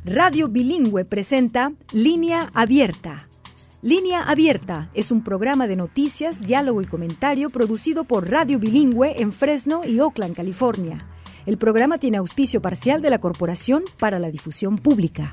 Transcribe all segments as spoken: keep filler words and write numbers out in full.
Radio Bilingüe presenta Línea Abierta. Línea Abierta es un programa de noticias, diálogo y comentario producido por Radio Bilingüe en Fresno y Oakland, California. El programa tiene auspicio parcial de la Corporación para la Difusión Pública.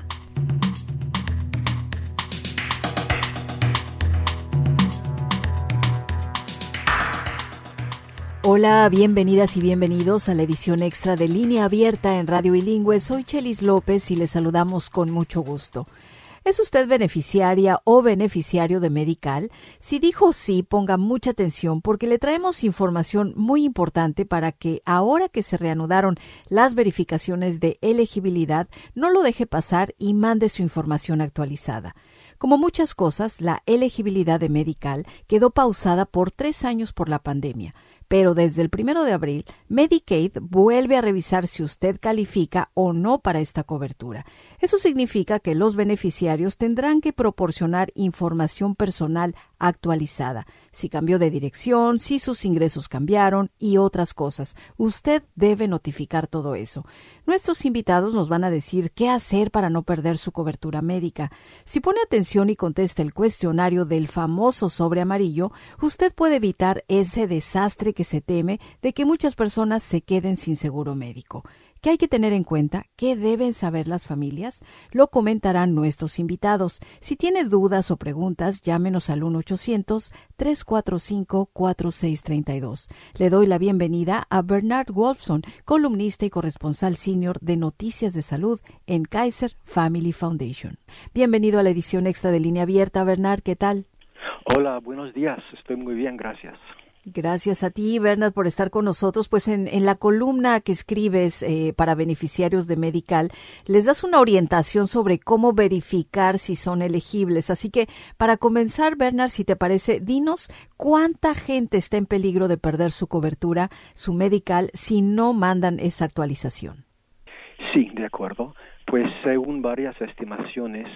Hola, bienvenidas y bienvenidos a la edición extra de Línea Abierta en Radio Bilingüe. Soy Chelis López y les saludamos con mucho gusto. ¿Es usted beneficiaria o beneficiario de Medical? Si dijo sí, ponga mucha atención porque le traemos información muy importante para que ahora que se reanudaron las verificaciones de elegibilidad, no lo deje pasar y mande su información actualizada. Como muchas cosas, la elegibilidad de Medical quedó pausada por tres años por la pandemia. Pero desde el primero de abril, Medicaid vuelve a revisar si usted califica o no para esta cobertura. Eso significa que los beneficiarios tendrán que proporcionar información personal actualizada, si cambió de dirección, si sus ingresos cambiaron y otras cosas. Usted debe notificar todo eso. Nuestros invitados nos van a decir qué hacer para no perder su cobertura médica. Si pone atención y contesta el cuestionario del famoso sobre amarillo, usted puede evitar ese desastre que se teme de que muchas personas se queden sin seguro médico. ¿Qué hay que tener en cuenta? ¿Qué deben saber las familias? Lo comentarán nuestros invitados. Si tiene dudas o preguntas, llámenos al uno ochocientos, tres cuatro cinco, cuatro seis tres dos. Le doy la bienvenida a Bernard Wolfson, columnista y corresponsal senior de Noticias de Salud en Kaiser Family Foundation. Bienvenido a la edición extra de Línea Abierta. Bernard, ¿qué tal? Hola, buenos días. Estoy muy bien, gracias. Gracias a ti, Bernard, por estar con nosotros. Pues en, en la columna que escribes eh, para beneficiarios de Medical, les das una orientación sobre cómo verificar si son elegibles. Así que, para comenzar, Bernard, si te parece, dinos cuánta gente está en peligro de perder su cobertura, su Medical, si no mandan esa actualización. Sí, de acuerdo. Pues según varias estimaciones,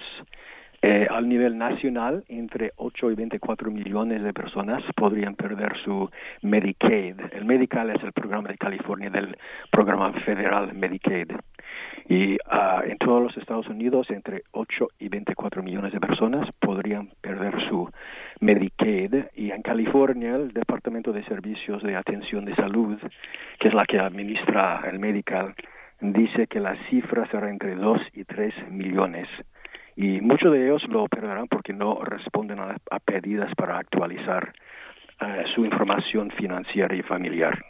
Eh, al nivel nacional, entre ocho y veinticuatro millones de personas podrían perder su Medicaid. El Medical es el programa de California del programa federal Medicaid. Y uh, en todos los Estados Unidos, entre ocho y veinticuatro millones de personas podrían perder su Medicaid. Y en California, el Departamento de Servicios de Atención de Salud, que es la que administra el Medical, dice que la cifra será entre dos y tres millones. Y muchos de ellos lo perderán porque no responden a, a pedidas para actualizar uh, su información financiera y familiar.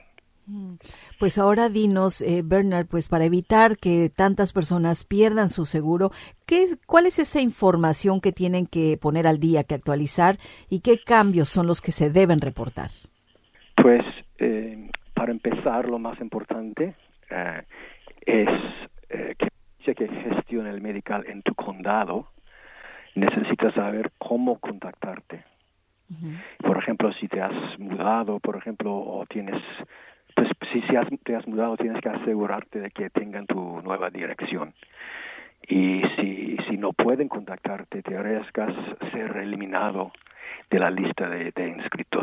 Pues ahora dinos, eh, Bernard, pues para evitar que tantas personas pierdan su seguro, ¿qué es, ¿cuál es esa información que tienen que poner al día, que actualizar, y qué cambios son los que se deben reportar? Pues eh, para empezar, lo más importante eh, es eh, que que gestiona el Medical en tu condado, necesitas saber cómo contactarte. Uh-huh. Por ejemplo, si te has mudado, por ejemplo, o tienes, pues si, si has, te has mudado, tienes que asegurarte de que tengan tu nueva dirección. Y si, si no pueden contactarte, te arriesgas a ser eliminado de la lista de, de inscritos.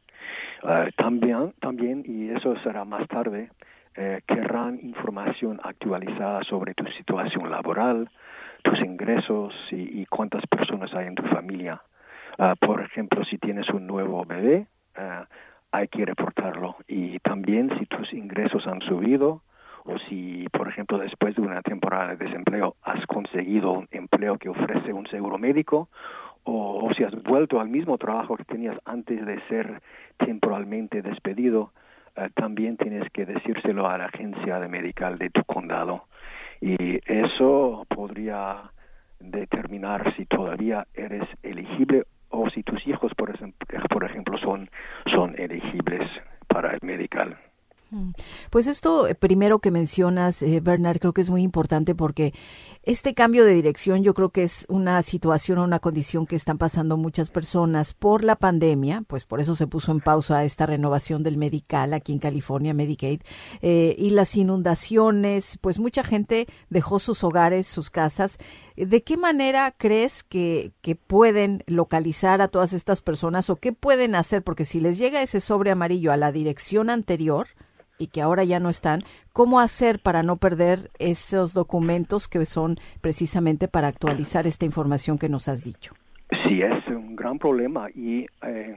Uh, también, también, y eso será más tarde, Eh, querrán información actualizada sobre tu situación laboral, tus ingresos y, y cuántas personas hay en tu familia. Uh, por ejemplo, si tienes un nuevo bebé, uh, hay que reportarlo. Y también si tus ingresos han subido o si, por ejemplo, después de una temporada de desempleo has conseguido un empleo que ofrece un seguro médico o, o si has vuelto al mismo trabajo que tenías antes de ser temporalmente despedido. Uh, también tienes que decírselo a la agencia de Medical de tu condado y eso podría determinar si todavía eres elegible o si tus hijos, por ejemplo, por ejemplo son, son elegibles para el Medical. Pues esto primero que mencionas, eh, Bernard, creo que es muy importante porque este cambio de dirección yo creo que es una situación o una condición que están pasando muchas personas por la pandemia, pues por eso se puso en pausa esta renovación del Medical aquí en California, Medicaid, eh, y las inundaciones, pues mucha gente dejó sus hogares, sus casas. ¿De qué manera crees que, que pueden localizar a todas estas personas o qué pueden hacer? Porque si les llega ese sobre amarillo a la dirección anterior, y que ahora ya no están, ¿cómo hacer para no perder esos documentos que son precisamente para actualizar esta información que nos has dicho? Sí, es un gran problema y eh,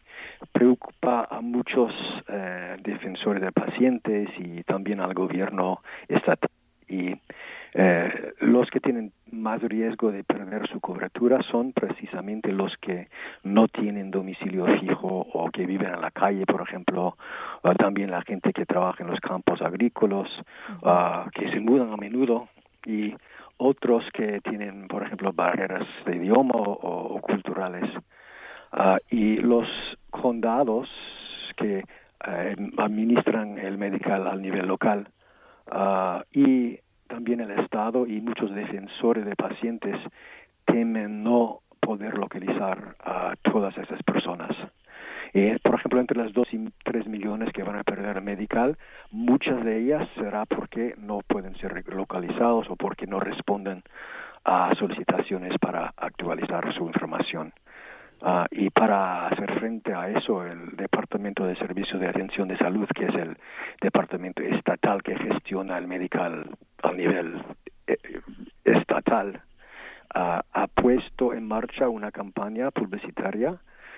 preocupa a muchos eh, defensores de pacientes y también al gobierno estatal. Y eh, los que tienen más riesgo de perder su cobertura son precisamente los que no tienen domicilio fijo o que viven en la calle, por ejemplo, uh, también la gente que trabaja en los campos agrícolas, uh, que se mudan a menudo, y otros que tienen, por ejemplo, barreras de idioma o, o culturales. Uh, y los condados que uh, administran el medical al nivel local uh, y también el Estado y muchos defensores de pacientes temen no poder localizar a todas esas personas. Eh, por ejemplo, entre las dos y tres millones que van a perder el medical, muchas de ellas será porque no pueden ser localizados o porque no responden a solicitaciones para actualizar su información. Uh, y para hacer frente a eso, el Departamento de Servicios de Atención de Salud, que es el departamento estatal que gestiona el medical a nivel eh, estatal, uh, ha puesto en marcha una campaña publicitaria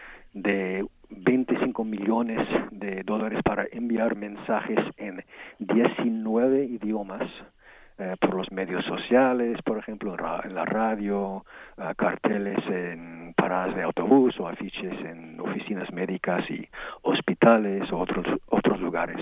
de veinticinco millones de dólares para enviar mensajes en diecinueve idiomas eh, por los medios sociales, por ejemplo, en, ra- en la radio, uh, carteles en paradas de autobús o afiches en oficinas médicas y hospitales o otros otros lugares.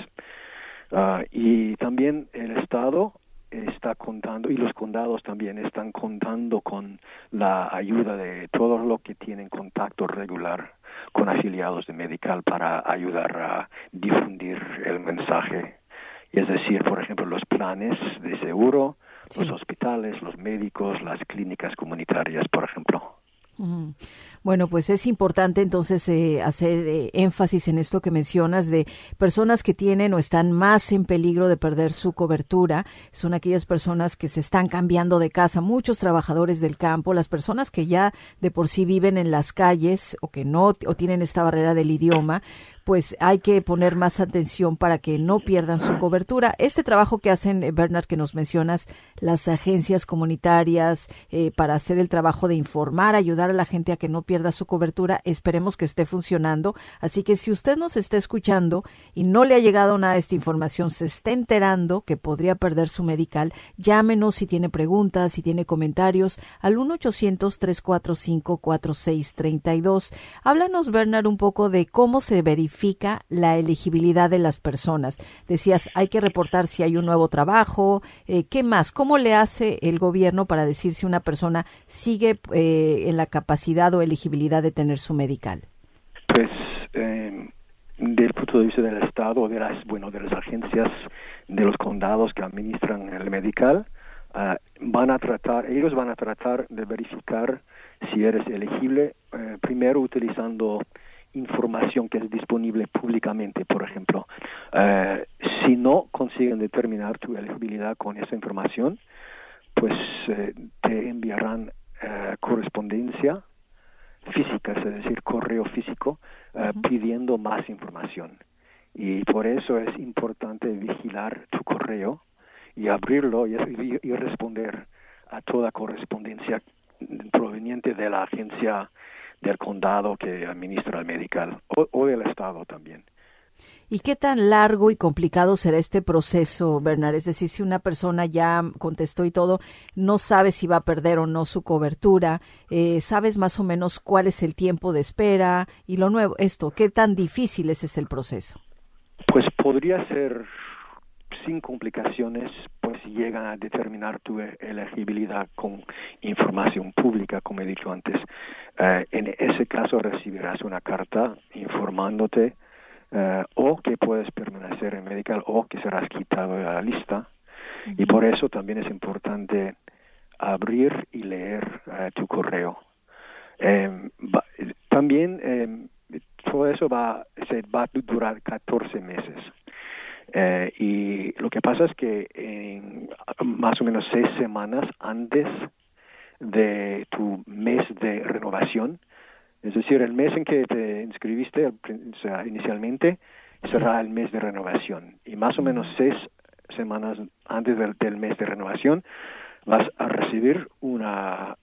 Uh, y también el Estado está contando, y los condados también están contando con la ayuda de todos los que tienen contacto regular con afiliados de Medical para ayudar a difundir el mensaje. Y es decir, por ejemplo, los planes de seguro, sí, los hospitales, los médicos, las clínicas comunitarias, por ejemplo. Mm. Bueno, pues es importante entonces eh, hacer eh, énfasis en esto que mencionas de personas que tienen o están más en peligro de perder su cobertura. Son aquellas personas que se están cambiando de casa, muchos trabajadores del campo, las personas que ya de por sí viven en las calles o que no o tienen esta barrera del idioma. Pues hay que poner más atención para que no pierdan su cobertura. Este trabajo que hacen, eh, Bernard, que nos mencionas, las agencias comunitarias, eh, para hacer el trabajo de informar, ayudar a la gente a que no pierda su cobertura, esperemos que esté funcionando. Así que si usted nos está escuchando y no le ha llegado nada de esta información, se está enterando que podría perder su medical, llámenos si tiene preguntas, si tiene comentarios, al uno ochocientos, tres cuatro cinco, cuatro seis tres dos. Háblanos, Bernard, un poco de cómo se verifica la elegibilidad de las personas. Decías, hay que reportar si hay un nuevo trabajo. Eh, ¿Qué más? ¿Cómo le hace el gobierno para decir si una persona sigue eh, en la capacidad o elegibilidad de tener su medical? Pues, eh, desde el punto de vista del Estado, de las, bueno, de las agencias, de los condados que administran el medical, uh, van a tratar, ellos van a tratar de verificar si eres elegible, eh, primero utilizando información que es disponible públicamente, por ejemplo. Eh, si no consiguen determinar tu elegibilidad con esa información, pues eh, te enviarán eh, correspondencia física, es decir, correo físico, eh, uh-huh. pidiendo más información. Y por eso es importante vigilar tu correo y abrirlo y, y, y responder a toda correspondencia proveniente de la agencia del condado que administra el medical o, o del Estado también. ¿Y qué tan largo y complicado será este proceso, Bernard? Es decir, si una persona ya contestó y todo, no sabe si va a perder o no su cobertura, eh, ¿sabes más o menos cuál es el tiempo de espera? Y lo nuevo, esto, ¿qué tan difícil es ese el proceso? Pues podría ser sin complicaciones, pues llegan a determinar tu elegibilidad con información pública, como he dicho antes. Eh, en ese caso recibirás una carta informándote Uh, o que puedes permanecer en medical o que serás quitado de la lista. Uh-huh. Y por eso también es importante abrir y leer uh, tu correo. Eh, va, también eh, todo eso va, se va a durar catorce meses. Eh, y lo que pasa es que en más o menos seis semanas antes de tu mes de renovación, es decir, el mes en que te inscribiste, o sea, inicialmente, será sí. el mes de renovación. Y más o menos seis semanas antes del, del mes de renovación vas a recibir una,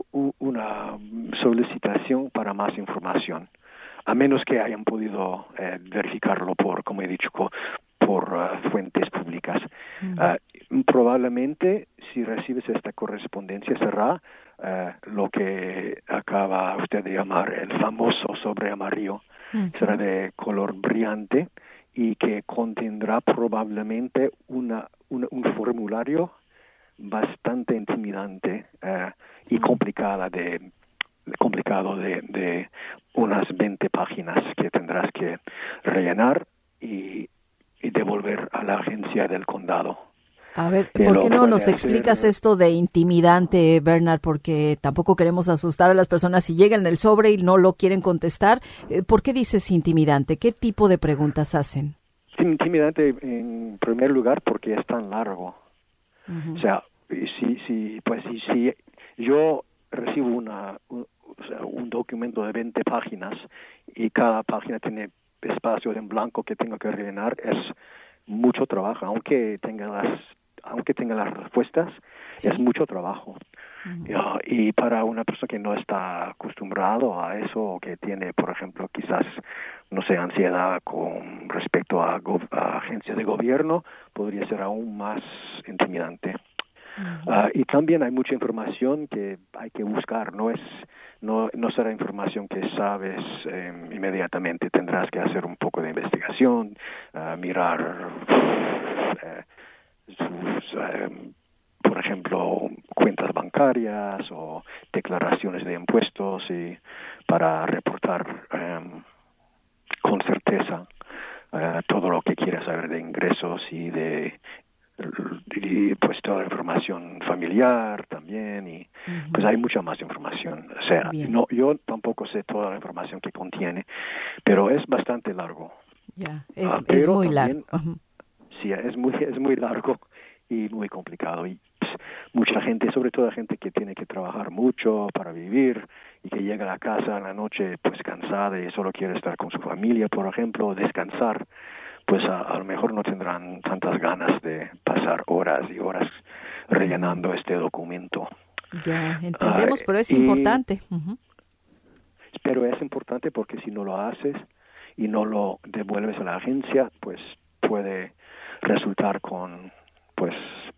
una solicitación para más información, a menos que hayan podido eh, verificarlo por, como he dicho, por uh, fuentes públicas. Uh, probablemente, si recibes esta correspondencia, será uh, lo que acaba usted de llamar el famoso sobre amarillo. Uh-huh. Será de color brillante y que contendrá probablemente una, una un formulario bastante intimidante uh, y complicada de complicado de, de unas veinte páginas que tendrás que rellenar y, y devolver a la agencia del condado. A ver, ¿por qué no nos explicas esto de intimidante, Bernard? Porque tampoco queremos asustar a las personas si llegan el sobre y no lo quieren contestar. ¿Por qué dices intimidante? ¿Qué tipo de preguntas hacen? Intimidante en primer lugar porque es tan largo. Uh-huh. O sea, si, si, pues si, si yo recibo una, un, o sea, un documento de veinte páginas y cada página tiene espacios en blanco que tengo que rellenar, es mucho trabajo, aunque tenga las aunque tenga las respuestas, sí. Es mucho trabajo. Uh-huh. uh, y para una persona que no está acostumbrado a eso, o que tiene, por ejemplo, quizás, no sé, ansiedad con respecto a, go- a agencias de gobierno, podría ser aún más intimidante. Uh-huh. Uh, y también hay mucha información que hay que buscar, no es no no será información que sabes eh, inmediatamente, tendrás que hacer un poco de investigación, uh, mirar uh, sus, uh, por ejemplo, cuentas bancarias o declaraciones de impuestos y para reportar um, con certeza uh, todo lo que quieras saber de ingresos y de y pues toda la información familiar también y uh-huh. Pues hay mucha más información. O sea, Bien. no yo tampoco sé toda la información que contiene, pero es bastante largo. Ya, es, uh, es muy también, largo. Uh-huh. Sí, es muy es muy largo y muy complicado y pues, mucha gente, sobre todo gente que tiene que trabajar mucho para vivir y que llega a la casa en la noche pues cansada y solo quiere estar con su familia, por ejemplo, descansar. Pues a, a lo mejor no tendrán tantas ganas de pasar horas y horas rellenando uh-huh. este documento. Ya, entendemos, uh, pero es y, importante. Uh-huh. Pero es importante porque si no lo haces y no lo devuelves a la agencia, pues puede resultar con, pues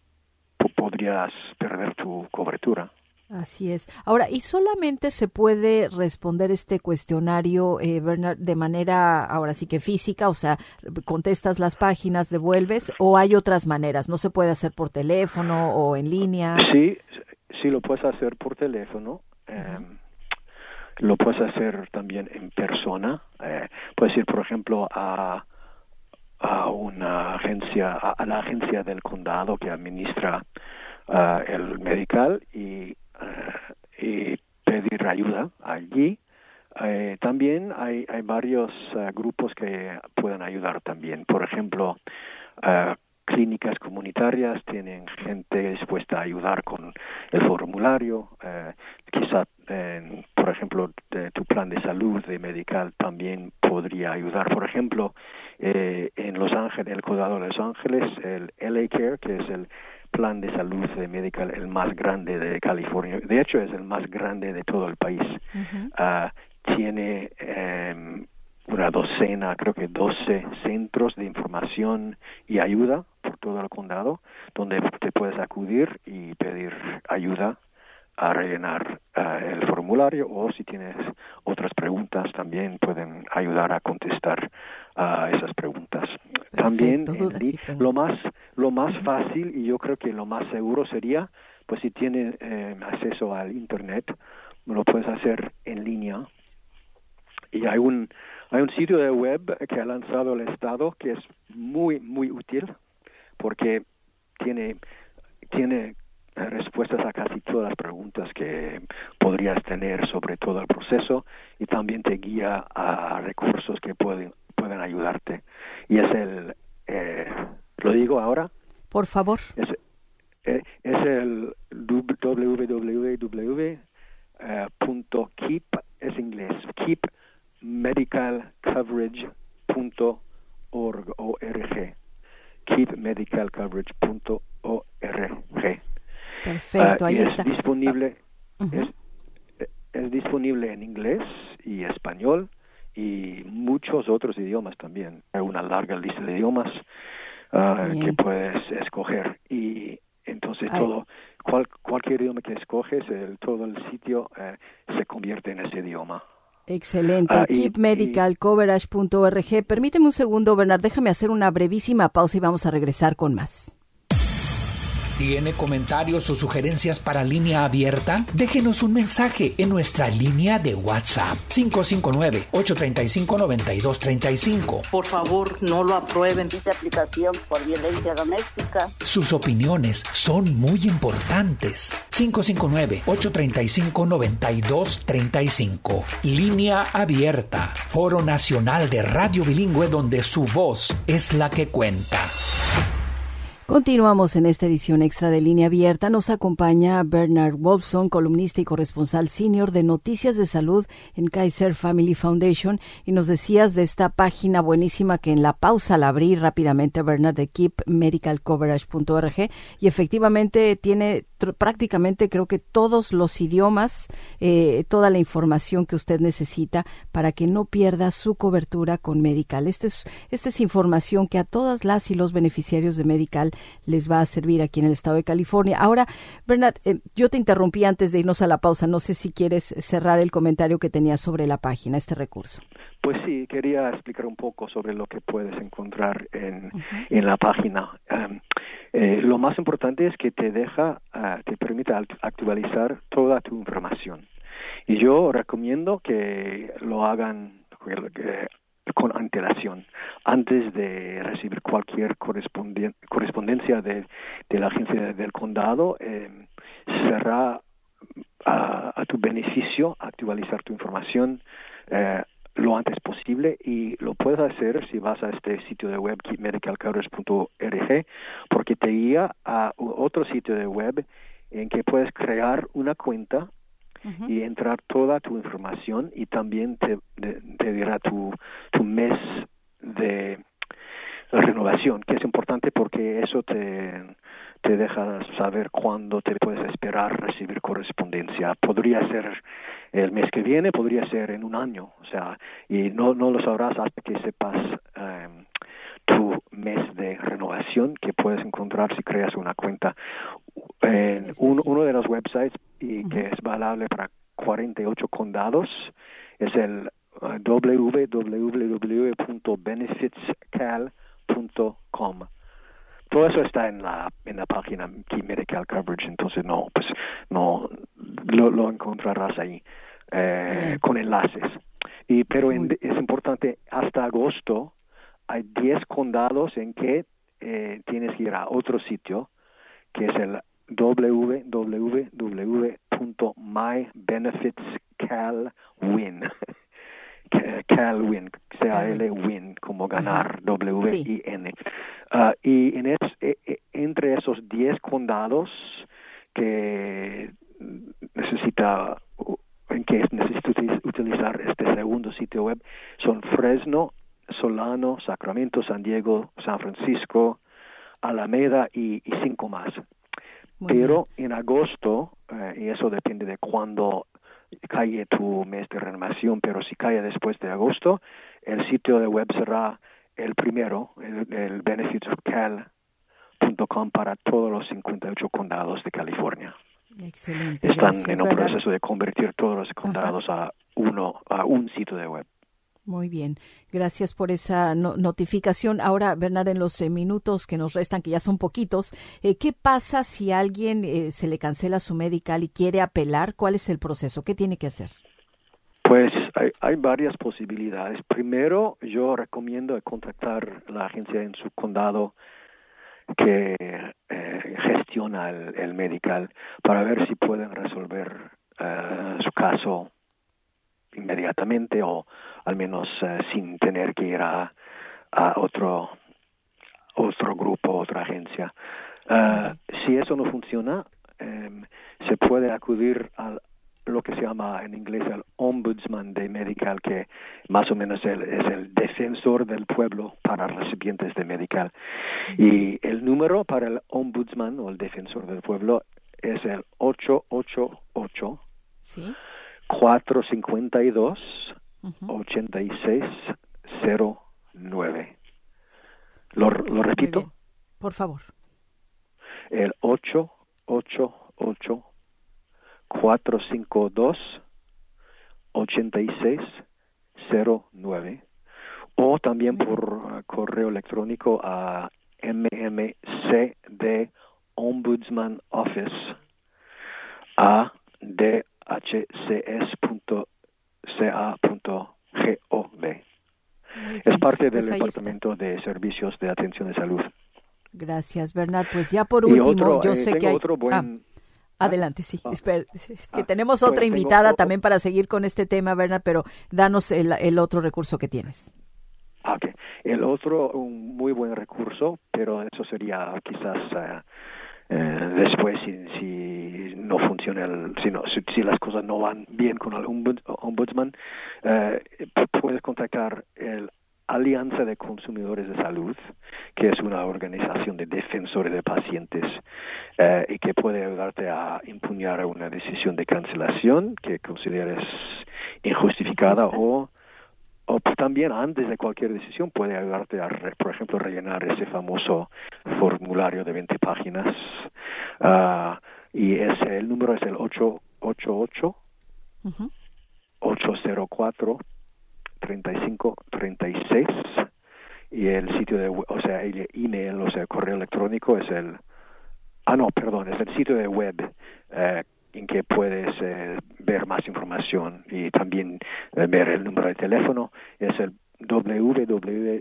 p- podrías perder tu cobertura. Así es. Ahora, ¿y solamente se puede responder este cuestionario, eh, Bernard, de manera, ahora sí que física, o sea, contestas las páginas, devuelves, o hay otras maneras? ¿No se puede hacer por teléfono o en línea? Sí, sí lo puedes hacer por teléfono. Uh-huh. Eh, lo puedes hacer también en persona. Eh, puedes ir, por ejemplo, a a una agencia, a, a la agencia del condado que administra uh, el medical y Uh, y pedir ayuda allí. Uh, también hay, hay varios uh, grupos que pueden ayudar también. Por ejemplo, uh, clínicas comunitarias tienen gente dispuesta a ayudar con el formulario. Uh, quizá, eh, por ejemplo, de, tu plan de salud de medical también podría ayudar. Por ejemplo, eh, en Los Ángeles, el condado de Los Ángeles, el L A Care, que es el plan de salud de medical el más grande de California, de hecho es el más grande de todo el país. Uh-huh. Uh, tiene um, una docena, creo que doce centros de información y ayuda por todo el condado, donde te puedes acudir y pedir ayuda a rellenar uh, el formulario, o si tienes otras preguntas también pueden ayudar a contestar a uh, esas preguntas. Perfecto, también duda, li- sí, lo más lo más fácil y yo creo que lo más seguro sería, pues si tienes eh, acceso al internet, lo puedes hacer en línea. Y hay un hay un sitio de web que ha lanzado el estado que es muy muy útil porque tiene tiene respuestas a casi todas las preguntas que podrías tener sobre todo el proceso y también te guía a recursos que pueden pueden ayudarte. Y es el eh, ¿lo digo ahora? Por favor. Es, eh, es el doble u doble u doble u punto keep, es inglés, keep medical coverage punto org, o R G, keep medical coverage punto org. Perfecto, ahí uh, es está. Disponible, uh-huh. es, es disponible en inglés y español y muchos otros idiomas también. Hay una larga lista de idiomas uh, que puedes escoger. Y entonces Ay. todo, cual, cualquier idioma que escoges, el, todo el sitio uh, se convierte en ese idioma. Excelente. Uh, keep medical coverage punto org. Permíteme un segundo, Bernard, déjame hacer una brevísima pausa y vamos a regresar con más. ¿Tiene comentarios o sugerencias para Línea Abierta? Déjenos un mensaje en nuestra línea de WhatsApp cinco cinco nueve, ocho tres cinco, nueve dos tres cinco. Por favor, no lo aprueben. Esta aplicación por violencia doméstica. Sus opiniones son muy importantes. cinco cinco nueve, ocho tres cinco, nueve dos tres cinco. Línea Abierta, Foro Nacional de Radio Bilingüe, donde su voz es la que cuenta. Continuamos en esta edición extra de Línea Abierta. Nos acompaña Bernard Wolfson, columnista y corresponsal senior de Noticias de Salud en Kaiser Family Foundation. Y nos decías de esta página buenísima que en la pausa la abrí rápidamente, Bernard, de keep medical coverage punto org. Y efectivamente tiene tr- prácticamente creo que todos los idiomas, eh, toda la información que usted necesita para que no pierda su cobertura con Medical. Esta es, esta es información que a todas las y los beneficiarios de Medical les va a servir aquí en el estado de California. Ahora, Bernard, eh, yo te interrumpí antes de irnos a la pausa. No sé si quieres cerrar el comentario que tenías sobre la página, este recurso. Pues sí, quería explicar un poco sobre lo que puedes encontrar en, uh-huh. en la página. Um, eh, lo más importante es que te deja, uh, te permite actualizar toda tu información. Y yo recomiendo que lo hagan eh, con antelación, antes de recibir cualquier corresponden- correspondencia de, de la agencia del condado. Eh, será a, a tu beneficio actualizar tu información eh, lo antes posible, y lo puedes hacer si vas a este sitio de web keep medical coverage punto org, porque te guía a otro sitio de web en que puedes crear una cuenta Uh-huh. y entrar toda tu información, y también te, de, te dirá tu, tu mes de renovación, que es importante porque eso te, te deja saber cuándo te puedes esperar recibir correspondencia. Podría ser el mes que viene, podría ser en un año, o sea, y no, no lo sabrás hasta que sepas um, tu mes de renovación, que puedes encontrar si creas una cuenta en un, uno de los websites y uh-huh. que es valable para cuarenta y ocho condados. Es el uh, doble u doble u doble u punto benefits cal punto com. Todo eso está en la en la página Keep Medical Coverage, entonces no pues no lo, lo encontrarás ahí eh, con enlaces. Y pero en, es importante, hasta agosto hay diez condados en que eh, tienes que ir a otro sitio, que es el doble u doble u doble u punto my benefits cal win. CalWin, C A L win, como ganar, W I N. Uh, y en es, e, e, entre esos diez condados que necesita, en que necesita utilizar este segundo sitio web, son Fresno, Solano, Sacramento, San Diego, San Francisco, Alameda y, y cinco más. Muy Pero bien. En agosto, eh, y eso depende de cuándo cae tu mes de renovación, pero si cae después de agosto, el sitio de web será el primero, el, el benefits cal punto com, para todos los cincuenta y ocho condados de California. Excelente. Están Gracias, en un ¿verdad? proceso de convertir todos los condados Ajá. a uno a un sitio de web. Muy bien, gracias por esa no- notificación. Ahora, Bernard, en los eh, minutos que nos restan, que ya son poquitos, eh, ¿qué pasa si a alguien eh, se le cancela su medical y quiere apelar? ¿Cuál es el proceso? ¿Qué tiene que hacer? Pues hay, hay varias posibilidades. Primero, yo recomiendo contactar la agencia en su condado que eh, gestiona el, el medical, para ver si pueden resolver uh, su caso inmediatamente, o al menos uh, sin tener que ir a, a otro otro grupo, otra agencia. Uh, si eso no funciona, um, se puede acudir al lo que se llama en inglés el ombudsman de Medical, que más o menos el, es el defensor del pueblo para recipientes de Medical. Y el número para el ombudsman o el defensor del pueblo es el ocho ocho ocho, ¿sí?, cuatro cinco dos, uh-huh. ocho seis cero nueve. ¿Lo, lo repito? Por favor. El ocho ocho ocho, cuatro cinco dos, ocho seis cero nueve, o también por uh, correo electrónico a m m c d ombudsman office a d h c s punto c a punto gov. Es parte pues del Departamento está. de Servicios de Atención de Salud. Gracias, Bernard. Pues ya por último, otro, yo eh, sé que hay... Otro buen... ah, adelante, sí. Ah, Espera, es que ah, tenemos otra pues invitada tengo, también para seguir con este tema, Bernard, pero danos el, el otro recurso que tienes. Okay. El otro, un muy buen recurso, pero eso sería quizás uh, uh, después si, si no funciona, el, si, no, si, si las cosas no van bien con el ombudsman, uh, puedes contactar el Alianza de Consumidores de Salud, que es una organización de defensores de pacientes eh, y que puede ayudarte a impugnar una decisión de cancelación que consideres injustificada o, o también antes de cualquier decisión puede ayudarte a, re, por ejemplo, rellenar ese famoso formulario de veinte páginas. Uh, y ese, el número es el ocho ocho ocho, uh-huh. ocho cero cuatro, treinta y cinco treinta y seis, y el sitio de, o sea, el email, o sea, el correo electrónico es el, ah no, perdón, es el sitio de web eh, en que puedes eh, ver más información y también eh, ver el número de teléfono, es el w w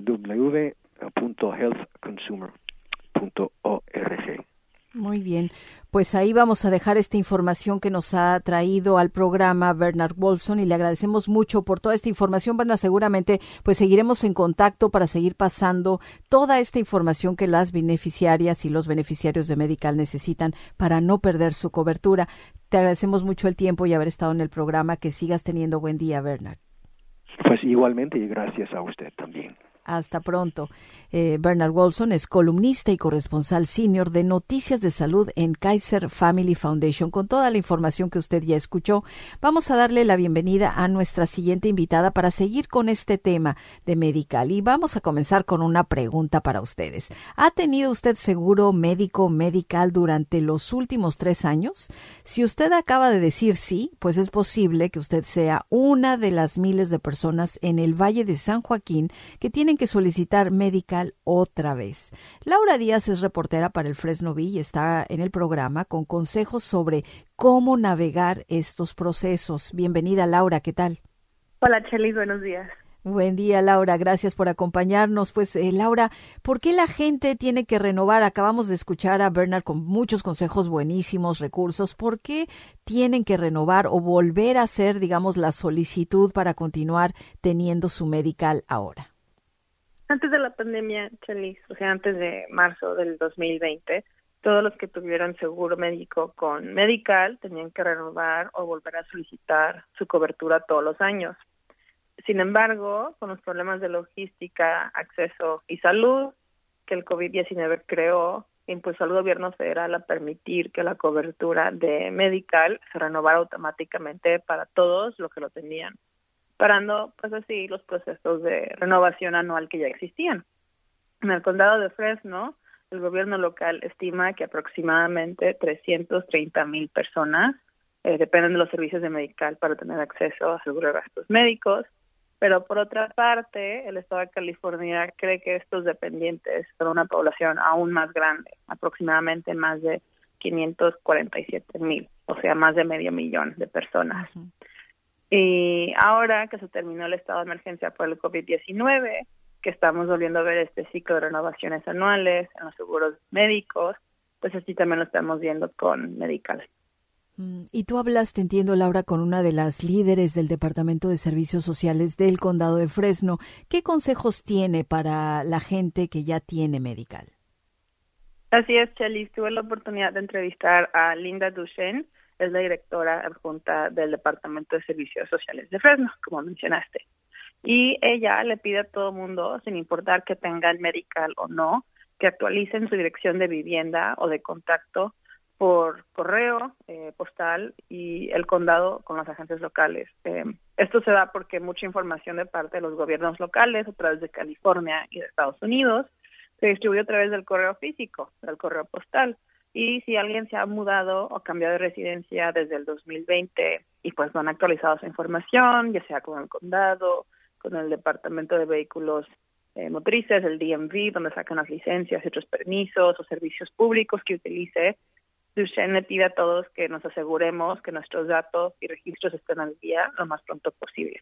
w punto health consumer punto org. Muy bien, pues ahí vamos a dejar esta información que nos ha traído al programa Bernard Wolfson y le agradecemos mucho por toda esta información, Bernard. Seguramente pues seguiremos en contacto para seguir pasando toda esta información que las beneficiarias y los beneficiarios de Medical necesitan para no perder su cobertura. Te agradecemos mucho el tiempo y haber estado en el programa. Que sigas teniendo buen día, Bernard. Pues igualmente y gracias a usted también. Hasta pronto. Eh, Bernard Wolfson es columnista y corresponsal senior de Noticias de Salud en Kaiser Family Foundation. Con toda la información que usted ya escuchó, vamos a darle la bienvenida a nuestra siguiente invitada para seguir con este tema de Medical. Y vamos a comenzar con una pregunta para ustedes. ¿Ha tenido usted seguro médico Medical durante los últimos tres años? Si usted acaba de decir sí, pues es posible que usted sea una de las miles de personas en el Valle de San Joaquín que tienen que solicitar Medical otra vez. Laura Díaz es reportera para el Fresno Bee y está en el programa con consejos sobre cómo navegar estos procesos. Bienvenida, Laura, ¿qué tal? Hola, Chelis, buenos días. Buen día, Laura, gracias por acompañarnos. Pues, eh, Laura, ¿por qué la gente tiene que renovar? Acabamos de escuchar a Bernard con muchos consejos buenísimos, recursos. ¿Por qué tienen que renovar o volver a hacer, digamos, la solicitud para continuar teniendo su Medical ahora? Antes de la pandemia, Chelis, o sea, antes de marzo del dos mil veinte, todos los que tuvieran seguro médico con Medical tenían que renovar o volver a solicitar su cobertura todos los años. Sin embargo, con los problemas de logística, acceso y salud que el COVID diecinueve creó, impulsó al gobierno federal a permitir que la cobertura de Medical se renovara automáticamente para todos los que lo tenían, parando pues así los procesos de renovación anual que ya existían. En el condado de Fresno, el gobierno local estima que aproximadamente trescientos treinta mil personas eh, dependen de los servicios de Medical para tener acceso a seguro de gastos médicos, pero por otra parte, el estado de California cree que estos dependientes son una población aún más grande, aproximadamente más de quinientos cuarenta y siete mil, o sea, más de medio millón de personas. Uh-huh. Y ahora que se terminó el estado de emergencia por el COVID diecinueve, que estamos volviendo a ver este ciclo de renovaciones anuales en los seguros médicos, pues así también lo estamos viendo con Medical. Y tú hablaste, entiendo, Laura, con una de las líderes del Departamento de Servicios Sociales del Condado de Fresno. ¿Qué consejos tiene para la gente que ya tiene Medical? Así es, Chelis. Tuve la oportunidad de entrevistar a Linda Duchenne. es la directora adjunta del Departamento de Servicios Sociales de Fresno, como mencionaste. Y ella le pide a todo mundo, sin importar que tengan medical o no, que actualicen su dirección de vivienda o de contacto por correo eh, postal y el condado con los agentes locales. Eh, esto se da porque mucha información de parte de los gobiernos locales a través de California y de Estados Unidos se distribuye a través del correo físico, del correo postal. Y si alguien se ha mudado o cambiado de residencia desde el dos mil veinte y pues no han actualizado su información, ya sea con el condado, con el Departamento de Vehículos eh, Motrices, el D M V, donde sacan las licencias y otros permisos o servicios públicos que utilice, Duchenne le pide a todos que nos aseguremos que nuestros datos y registros estén al día lo más pronto posible.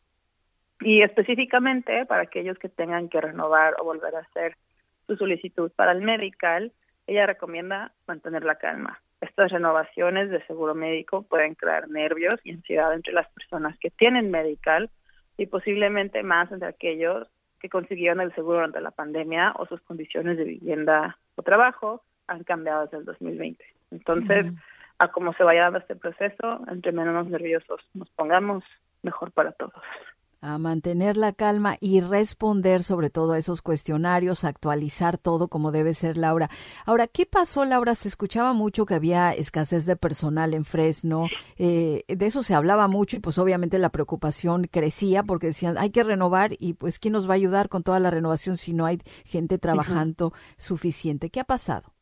Y específicamente para aquellos que tengan que renovar o volver a hacer su solicitud para el medical, ella recomienda mantener la calma. Estas renovaciones de seguro médico pueden crear nervios y ansiedad entre las personas que tienen medical y posiblemente más entre aquellos que consiguieron el seguro durante la pandemia o sus condiciones de vivienda o trabajo han cambiado desde el dos mil veinte. Entonces, uh-huh. a cómo se vaya dando este proceso, entre menos nerviosos nos pongamos, mejor para todos. A mantener la calma y responder sobre todo a esos cuestionarios, actualizar todo como debe ser, Laura. Ahora, ¿qué pasó, Laura? Se escuchaba mucho que había escasez de personal en Fresno, eh, de eso se hablaba mucho y pues obviamente la preocupación crecía porque decían, hay que renovar y pues ¿quién nos va a ayudar con toda la renovación si no hay gente trabajando uh-huh. suficiente? ¿Qué ha pasado?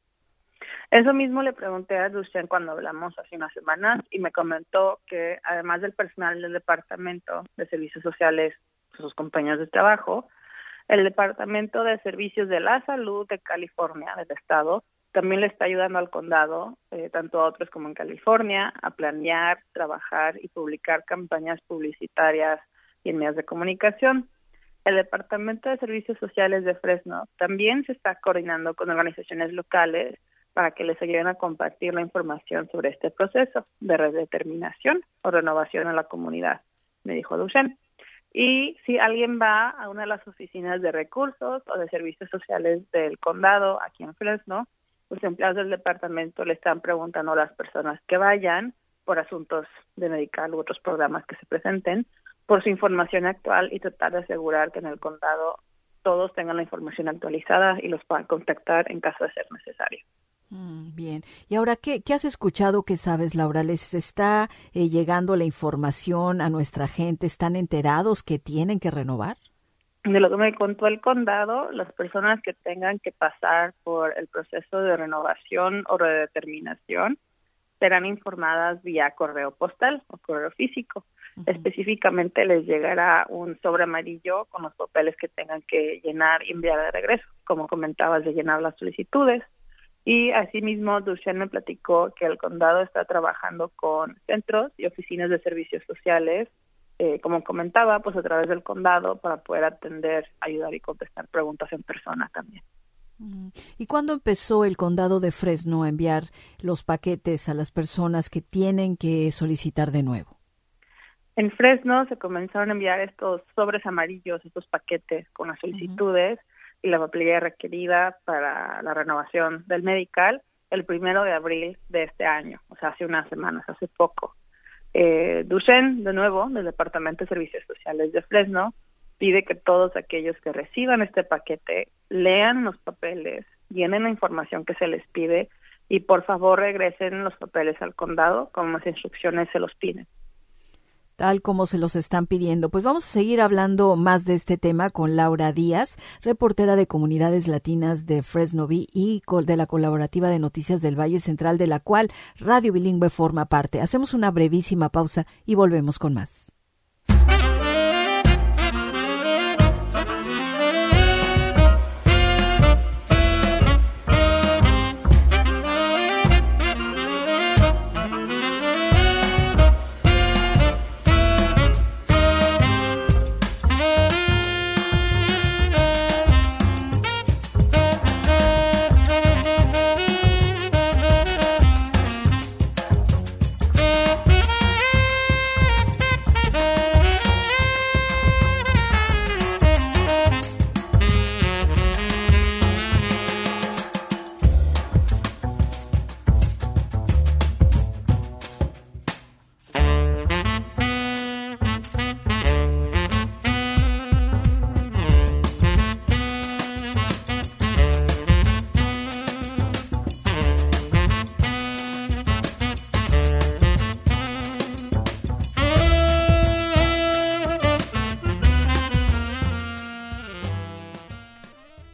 Eso mismo le pregunté a Duchenne cuando hablamos hace unas semanas y me comentó que además del personal del Departamento de Servicios Sociales, sus compañeros de trabajo, el Departamento de Servicios de la Salud de California, del estado, también le está ayudando al condado, eh, tanto a otros como en California, a planear, trabajar y publicar campañas publicitarias y en medios de comunicación. El Departamento de Servicios Sociales de Fresno también se está coordinando con organizaciones locales para que les ayuden a compartir la información sobre este proceso de redeterminación o renovación en la comunidad, me dijo Duchenne. Y si alguien va a una de las oficinas de recursos o de servicios sociales del condado aquí en Fresno, los empleados del departamento le están preguntando a las personas que vayan por asuntos de medical u otros programas que se presenten, por su información actual y tratar de asegurar que en el condado todos tengan la información actualizada y los puedan contactar en caso de ser necesario. Mm, bien. Y ahora, ¿qué, ¿qué has escuchado? ¿Qué sabes, Laura? ¿Les está eh, llegando la información a nuestra gente? ¿Están enterados que tienen que renovar? De lo que me contó el condado, las personas que tengan que pasar por el proceso de renovación o redeterminación serán informadas vía correo postal o correo físico. Uh-huh. Específicamente les llegará un sobre amarillo con los papeles que tengan que llenar y enviar de regreso, como comentabas, de llenar las solicitudes. Y asimismo, Duchenne me platicó que el condado está trabajando con centros y oficinas de servicios sociales, eh, como comentaba, pues a través del condado para poder atender, ayudar y contestar preguntas en persona también. ¿Y cuándo empezó el condado de Fresno a enviar los paquetes a las personas que tienen que solicitar de nuevo? En Fresno se comenzaron a enviar estos sobres amarillos, estos paquetes con las solicitudes, uh-huh. y la papelería requerida para la renovación del medical el primero de abril de este año, o sea, hace unas semanas, hace poco. Eh, Duchenne, de nuevo, del Departamento de Servicios Sociales de Fresno, pide que todos aquellos que reciban este paquete lean los papeles, llenen la información que se les pide y por favor regresen los papeles al condado como las instrucciones se los piden. Tal como se los están pidiendo. Pues vamos a seguir hablando más de este tema con Laura Díaz, reportera de Comunidades Latinas de Fresno Bee y de la Colaborativa de Noticias del Valle Central, de la cual Radio Bilingüe forma parte. Hacemos una brevísima pausa y volvemos con más.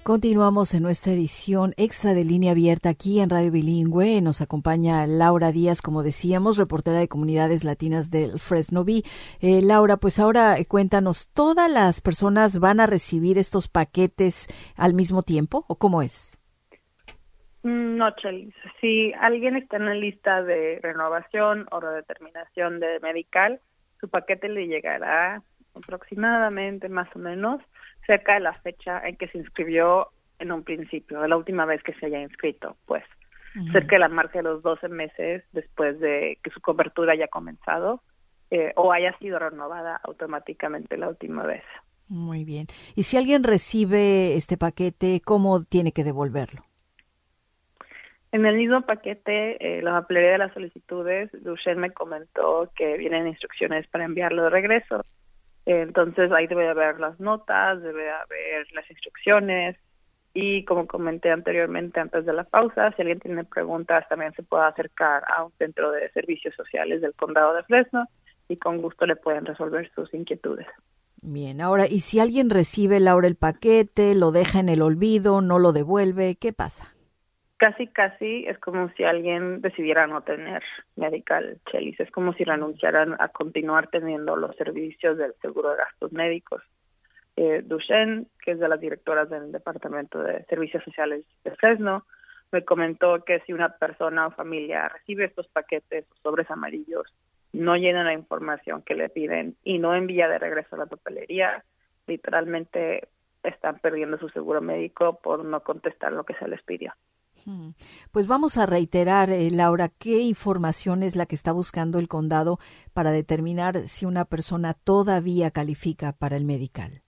Continuamos en nuestra edición extra de Línea Abierta aquí en Radio Bilingüe. Nos acompaña Laura Díaz, como decíamos, reportera de comunidades latinas del Fresno Bee. Eh, Laura, pues ahora eh, cuéntanos, ¿todas las personas van a recibir estos paquetes al mismo tiempo o cómo es? No, Chelis. Si alguien está en la lista de renovación o redeterminación de medical, su paquete le llegará aproximadamente, más o menos, cerca de la fecha en que se inscribió en un principio, de la última vez que se haya inscrito, pues, uh-huh. cerca de la marca de los doce meses después de que su cobertura haya comenzado eh, o haya sido renovada automáticamente la última vez. Muy bien. Y si alguien recibe este paquete, ¿cómo tiene que devolverlo? En el mismo paquete, eh, la mayoría de las solicitudes, Duchenne me comentó que vienen instrucciones para enviarlo de regreso. Entonces ahí debe haber las notas, debe haber las instrucciones y como comenté anteriormente antes de la pausa, si alguien tiene preguntas también se puede acercar a un centro de servicios sociales del condado de Fresno y con gusto le pueden resolver sus inquietudes. Bien, ahora, ¿y si alguien recibe, Laura, el paquete, lo deja en el olvido, no lo devuelve, qué pasa? Casi, casi es como si alguien decidiera no tener medical, Chelis. Es como si renunciaran a continuar teniendo los servicios del seguro de gastos médicos. Eh, Duchenne, que es de las directoras del Departamento de Servicios Sociales de Fresno, me comentó que si una persona o familia recibe estos paquetes o sobres amarillos, no llena la información que le piden y no envía de regreso a la papelería, literalmente están perdiendo su seguro médico por no contestar lo que se les pidió. Pues vamos a reiterar, eh, Laura, ¿qué información es la que está buscando el condado para determinar si una persona todavía califica para el medical?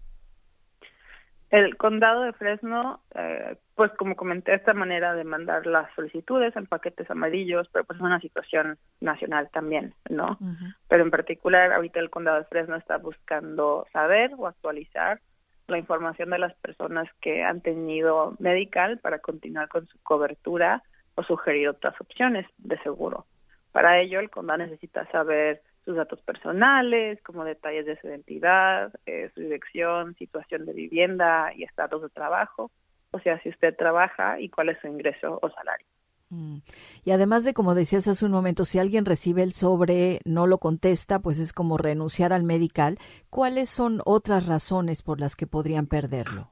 El condado de Fresno, eh, pues como comenté, esta manera de mandar las solicitudes en paquetes amarillos, pero pues es una situación nacional también, ¿no? Uh-huh. Pero en particular, ahorita el condado de Fresno está buscando saber o actualizar la información de las personas que han tenido medical para continuar con su cobertura o sugerir otras opciones de seguro. Para ello, el condado necesita saber sus datos personales, como detalles de su identidad, eh, su dirección, situación de vivienda y estatus de trabajo, o sea, si usted trabaja y cuál es su ingreso o salario. Mm. Y además de, como decías hace un momento, si alguien recibe el sobre, no lo contesta, pues es como renunciar al medical. ¿Cuáles son otras razones por las que podrían perderlo?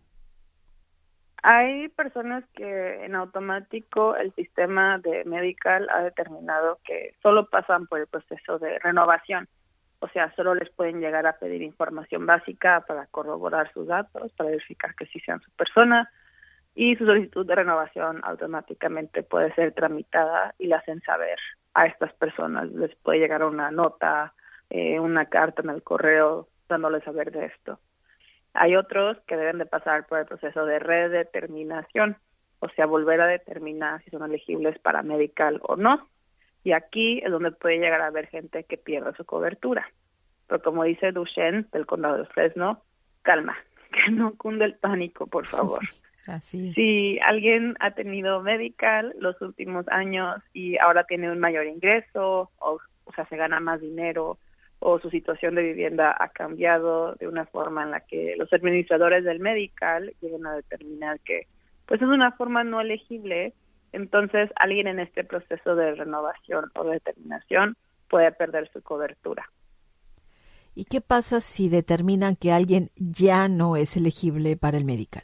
Hay personas que en automático el sistema de medical ha determinado que solo pasan por el proceso de renovación. O sea, solo les pueden llegar a pedir información básica para corroborar sus datos, para verificar que sí sean su persona. Y su solicitud de renovación automáticamente puede ser tramitada y le hacen saber a estas personas. Les puede llegar una nota, eh, una carta en el correo dándoles saber de esto. Hay otros que deben de pasar por el proceso de redeterminación, o sea, volver a determinar si son elegibles para medical o no. Y aquí es donde puede llegar a haber gente que pierda su cobertura. Pero como dice Duchenne del condado de Fresno, calma, que no cunde el pánico, por favor. Así es. Si alguien ha tenido medical los últimos años y ahora tiene un mayor ingreso, o, o sea, se gana más dinero, o su situación de vivienda ha cambiado de una forma en la que los administradores del medical llegan a determinar que pues es una forma no elegible, entonces alguien en este proceso de renovación o de determinación puede perder su cobertura. ¿Y qué pasa si determinan que alguien ya no es elegible para el medical?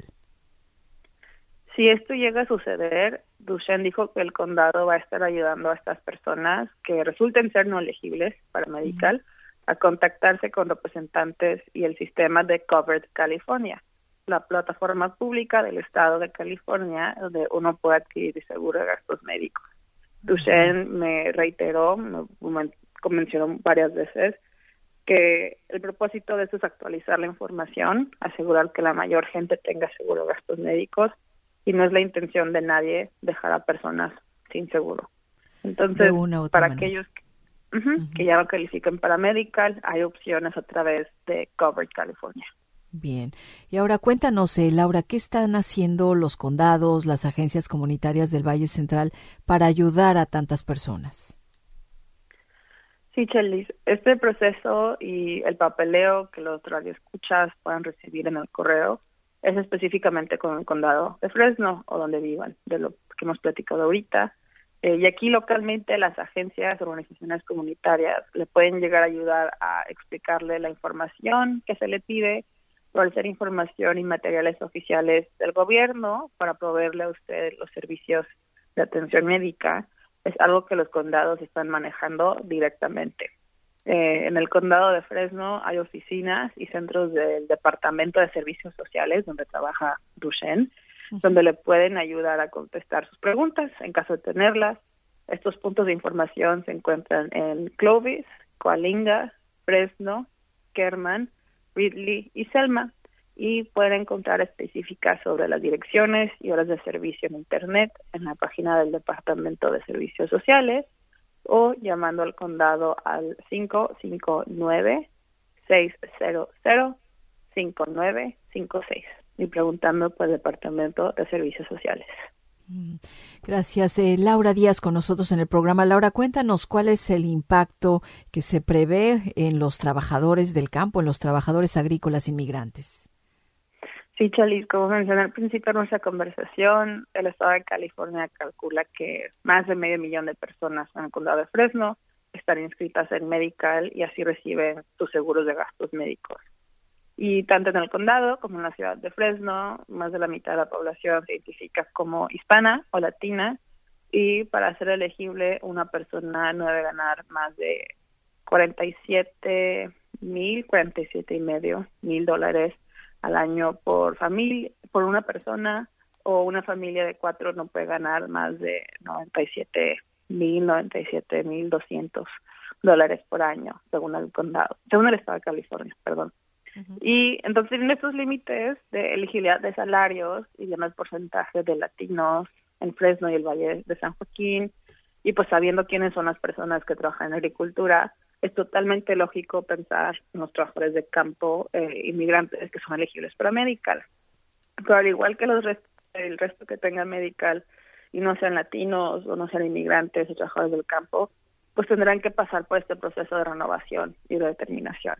Si esto llega a suceder, Duchenne dijo que el condado va a estar ayudando a estas personas que resulten ser no elegibles para medical uh-huh. a contactarse con representantes y el sistema de Covered California, la plataforma pública del estado de California donde uno puede adquirir seguro de gastos médicos. Uh-huh. Duchenne me reiteró, me, me mencionó varias veces que el propósito de esto es actualizar la información, asegurar que la mayor gente tenga seguro de gastos médicos y no es la intención de nadie dejar a personas sin seguro. Entonces, para manera. aquellos que, uh-huh, uh-huh. que ya no califiquen para medical, hay opciones a través de Covered California. Bien. Y ahora cuéntanos, eh, Laura, ¿qué están haciendo los condados, las agencias comunitarias del Valle Central para ayudar a tantas personas? Sí, Chelis, este proceso y el papeleo que los radioescuchas puedan recibir en el correo es específicamente con el condado de Fresno o donde vivan, de lo que hemos platicado ahorita. Eh, y aquí localmente las agencias, organizaciones comunitarias le pueden llegar a ayudar a explicarle la información que se le pide, ofrecer información y materiales oficiales del gobierno para proveerle a usted los servicios de atención médica. Es algo que los condados están manejando directamente. Eh, en el condado de Fresno hay oficinas y centros del Departamento de Servicios Sociales donde trabaja Duchenne, uh-huh. donde le pueden ayudar a contestar sus preguntas en caso de tenerlas. Estos puntos de información se encuentran en Clovis, Coalinga, Fresno, Kerman, Ridley y Selma, y pueden encontrar específicas sobre las direcciones y horas de servicio en Internet en la página del Departamento de Servicios Sociales o llamando al condado al cinco cinco nueve, seis cero cero, cinco nueve cinco seis y preguntando por el Departamento de Servicios Sociales. Gracias. Eh, Laura Díaz con nosotros en el programa. Laura, cuéntanos cuál es el impacto que se prevé en los trabajadores del campo, en los trabajadores agrícolas inmigrantes. Sí, Chalis, como mencioné al principio de nuestra conversación, el estado de California calcula que más de medio millón de personas en el condado de Fresno están inscritas en Medical y así reciben sus seguros de gastos médicos. Y tanto en el condado como en la ciudad de Fresno, más de la mitad de la población se identifica como hispana o latina, y para ser elegible una persona no debe ganar más de cuarenta y siete mil, cuarenta y siete y medio mil dólares al año por familia, por una persona, o una familia de cuatro no puede ganar más de noventa y siete mil, noventa y siete mil doscientos dólares por año, según el condado, según el estado de California, perdón. Uh-huh. Y entonces en estos límites de elegibilidad de salarios y demás porcentajes de latinos en Fresno y el Valle de San Joaquín, y pues sabiendo quiénes son las personas que trabajan en agricultura, es totalmente lógico pensar en los trabajadores de campo, eh, inmigrantes que son elegibles para Medical. Pero al igual que los rest- el resto que tengan Medical y no sean latinos o no sean inmigrantes o trabajadores del campo, pues tendrán que pasar por este proceso de renovación y de determinación.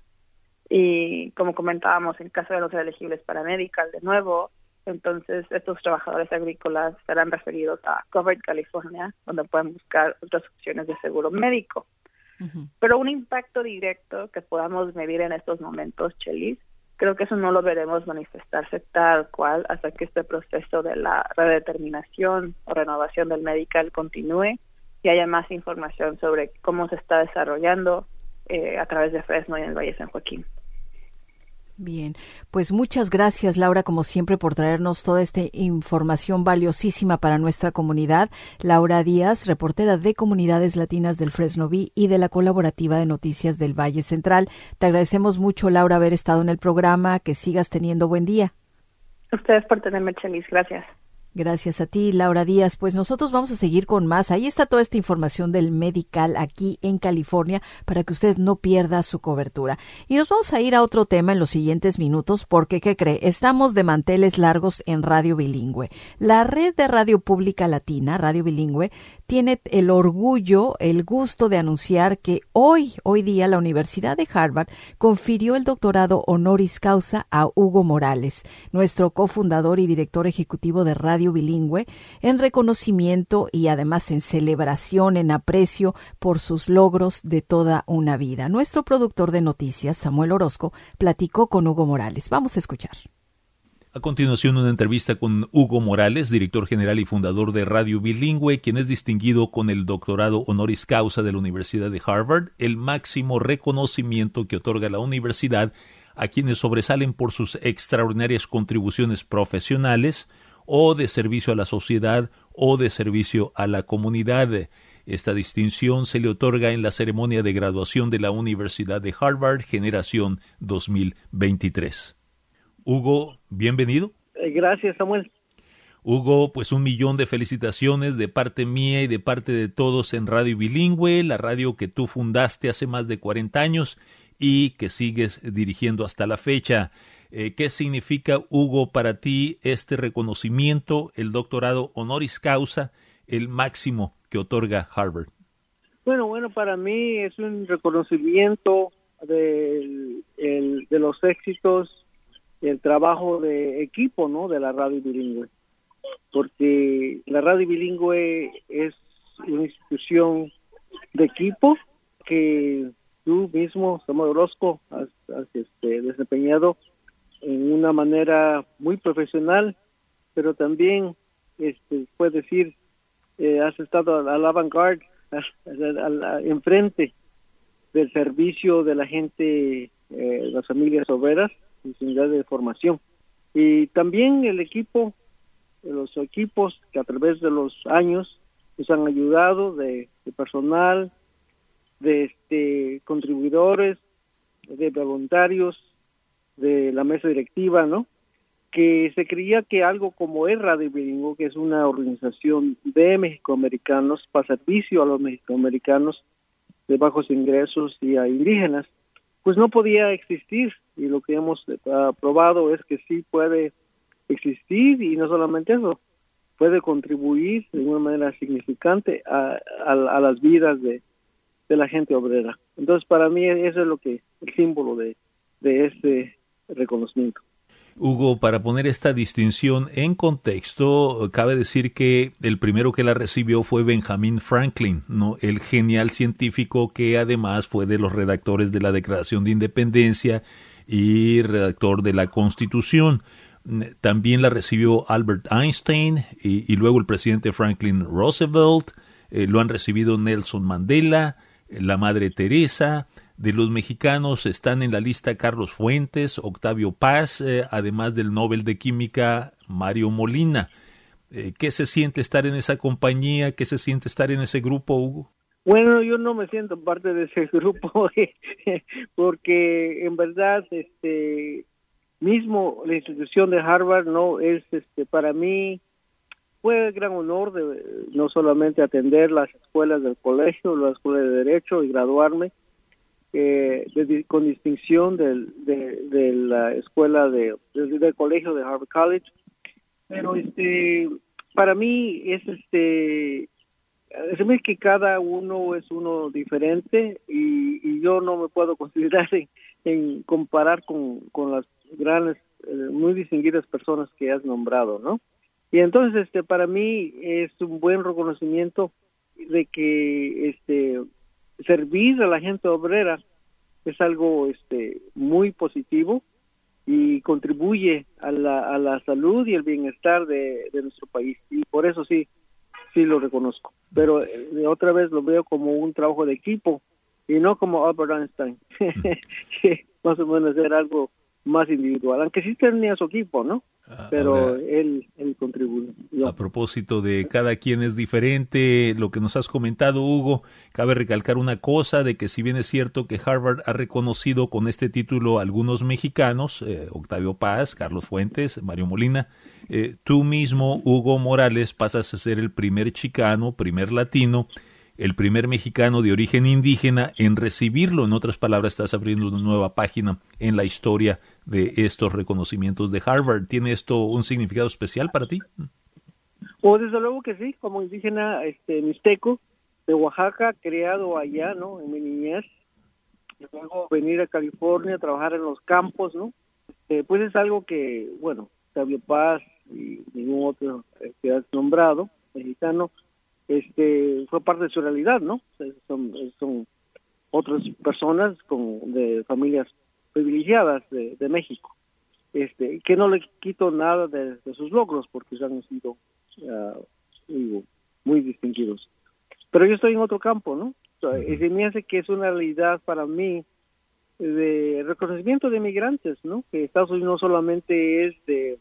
Y como comentábamos, en caso de no ser elegibles para Medical, de nuevo, entonces estos trabajadores agrícolas serán referidos a Covered California, donde pueden buscar otras opciones de seguro médico. Uh-huh. Pero un impacto directo que podamos medir en estos momentos, Chelis, creo que eso no lo veremos manifestarse tal cual hasta que este proceso de la redeterminación o renovación del Medical continúe y haya más información sobre cómo se está desarrollando eh, a través de Fresno y en el Valle de San Joaquín. Bien, pues muchas gracias, Laura, como siempre, por traernos toda esta información valiosísima para nuestra comunidad. Laura Díaz, reportera de Comunidades Latinas del Fresno Bee y de la Colaborativa de Noticias del Valle Central. Te agradecemos mucho, Laura, haber estado en el programa. Que sigas teniendo buen día. Ustedes por tenerme, Chelis. Gracias. Gracias a ti, Laura Díaz. Pues nosotros vamos a seguir con más. Ahí está toda esta información del Medical aquí en California para que usted no pierda su cobertura. Y nos vamos a ir a otro tema en los siguientes minutos porque, ¿qué cree? Estamos de manteles largos en Radio Bilingüe. La red de radio pública latina, Radio Bilingüe, tiene el orgullo, el gusto de anunciar que hoy, hoy día, la Universidad de Harvard confirió el doctorado honoris causa a Hugo Morales, nuestro cofundador y director ejecutivo de Radio Bilingüe, en reconocimiento y además en celebración, en aprecio por sus logros de toda una vida. Nuestro productor de noticias, Samuel Orozco, platicó con Hugo Morales. Vamos a escuchar. A continuación, una entrevista con Hugo Morales, director general y fundador de Radio Bilingüe, quien es distinguido con el doctorado honoris causa de la Universidad de Harvard, el máximo reconocimiento que otorga la universidad a quienes sobresalen por sus extraordinarias contribuciones profesionales o de servicio a la sociedad o de servicio a la comunidad. Esta distinción se le otorga en la ceremonia de graduación de la Universidad de Harvard, generación dos mil veintitrés. Hugo, bienvenido. Eh, gracias, Samuel. Hugo, pues un millón de felicitaciones de parte mía y de parte de todos en Radio Bilingüe, la radio que tú fundaste hace más de cuarenta años y que sigues dirigiendo hasta la fecha. Eh, ¿Qué significa, Hugo, para ti este reconocimiento, el doctorado honoris causa, el máximo que otorga Harvard? Bueno, bueno, para mí es un reconocimiento de, el, de los éxitos el trabajo de equipo, ¿no? De la radio bilingüe, porque la radio bilingüe es una institución de equipo que tú mismo, Samuel Orozco, has, has este, desempeñado en una manera muy profesional, pero también, este, puedes decir, eh, has estado al, al avant-garde, al, al, al, enfrente del servicio de la gente, eh, las familias obreras, en su unidad de formación. Y también el equipo, los equipos que a través de los años nos han ayudado, de, de personal, de este contribuidores, de voluntarios, de la mesa directiva, ¿no? Que se creía que algo como es Radio Bilingüe, que es una organización de mexicoamericanos para servicio a los mexicoamericanos de bajos ingresos y a indígenas, pues no podía existir. Y lo que hemos uh, probado es que sí puede existir, y no solamente eso, puede contribuir de una manera significante a, a, a las vidas de, de la gente obrera. Entonces, para mí eso es lo que el símbolo de, de este reconocimiento. Hugo, para poner esta distinción en contexto, cabe decir que el primero que la recibió fue Benjamin Franklin, ¿no? El genial científico que además fue de los redactores de la Declaración de Independencia y redactor de la Constitución. También la recibió Albert Einstein y, y luego el presidente Franklin Roosevelt. Eh, lo han recibido Nelson Mandela, la Madre Teresa. De los mexicanos están en la lista Carlos Fuentes, Octavio Paz, eh, además del Nobel de Química Mario Molina. Eh, ¿Qué se siente estar en esa compañía? ¿Qué se siente estar en ese grupo, Hugo? Bueno, yo no me siento parte de ese grupo porque en verdad, este, mismo la institución de Harvard no es, este, para mí fue el gran honor de no solamente atender las escuelas del colegio, la escuela de Derecho y graduarme, Eh, de, con distinción del, de, de la escuela de, de, del colegio de Harvard College, pero este para mí es este se me dice que cada uno es uno diferente, y, y yo no me puedo considerar en, en comparar con, con las grandes, eh, muy distinguidas personas que has nombrado, ¿no? Y entonces este para mí es un buen reconocimiento de que este servir a la gente obrera es algo este muy positivo y contribuye a la a la salud y el bienestar de, de nuestro país, y por eso sí sí lo reconozco, pero eh, otra vez lo veo como un trabajo de equipo y no como Albert Einstein, que más o menos era algo más individual, aunque sí tenía su equipo, ¿no? Pero Ahora, él, él contribuye. Yo. A propósito de cada quien es diferente, lo que nos has comentado, Hugo, cabe recalcar una cosa, de que si bien es cierto que Harvard ha reconocido con este título a algunos mexicanos, eh, Octavio Paz, Carlos Fuentes, Mario Molina, eh, tú mismo, Hugo Morales, pasas a ser el primer chicano, primer latino, el primer mexicano de origen indígena en recibirlo. En otras palabras, estás abriendo una nueva página en la historia de estos reconocimientos de Harvard. ¿Tiene esto un significado especial para ti? Oh, desde luego que sí, como indígena este mixteco de Oaxaca, criado allá, ¿no? En mi niñez, y luego venir a California a trabajar en los campos, ¿no? Eh, pues es algo que, bueno, Octavio Paz y ningún otro que has nombrado, mexicano, este fue parte de su realidad, ¿no? Son, son otras personas con de familias privilegiadas de, de México, este que no le quito nada de, de sus logros, porque han sido uh, digo, muy distinguidos. Pero yo estoy en otro campo, ¿no? O sea, y se me hace que es una realidad para mí de reconocimiento de migrantes, ¿no? Que Estados Unidos no solamente es de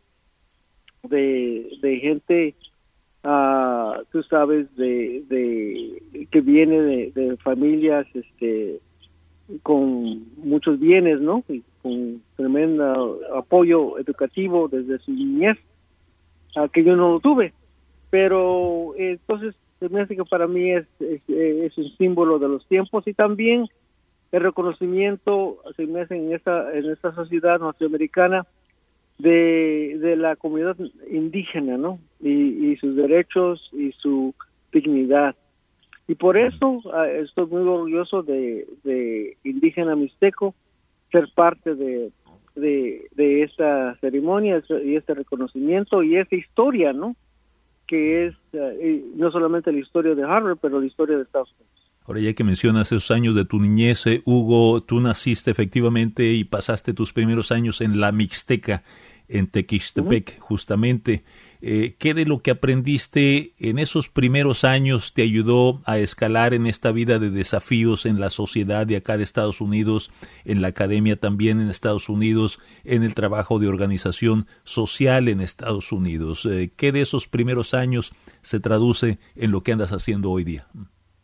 de, de gente Uh, tú sabes de, de que viene de, de familias este con muchos bienes, ¿no? Y con tremendo apoyo educativo desde su niñez, uh, que yo no lo tuve, pero eh, entonces se me hace que para mí es, es, es un símbolo de los tiempos, y también el reconocimiento se me hace en esta en esta sociedad norteamericana de, de la comunidad indígena, ¿no? Y, y sus derechos y su dignidad. Y por eso uh, estoy muy orgulloso de, de indígena mixteco, ser parte de, de, de esta ceremonia y este reconocimiento y esta historia, ¿no? Que es uh, no solamente la historia de Harvard, pero la historia de Estados Unidos. Ahora, ya que mencionas esos años de tu niñez, eh, Hugo, tú naciste efectivamente y pasaste tus primeros años en la Mixteca, en Tequixtepec, uh-huh. justamente. Eh, ¿Qué de lo que aprendiste en esos primeros años te ayudó a escalar en esta vida de desafíos en la sociedad de acá de Estados Unidos, en la academia también en Estados Unidos, en el trabajo de organización social en Estados Unidos? Eh, ¿Qué de esos primeros años se traduce en lo que andas haciendo hoy día?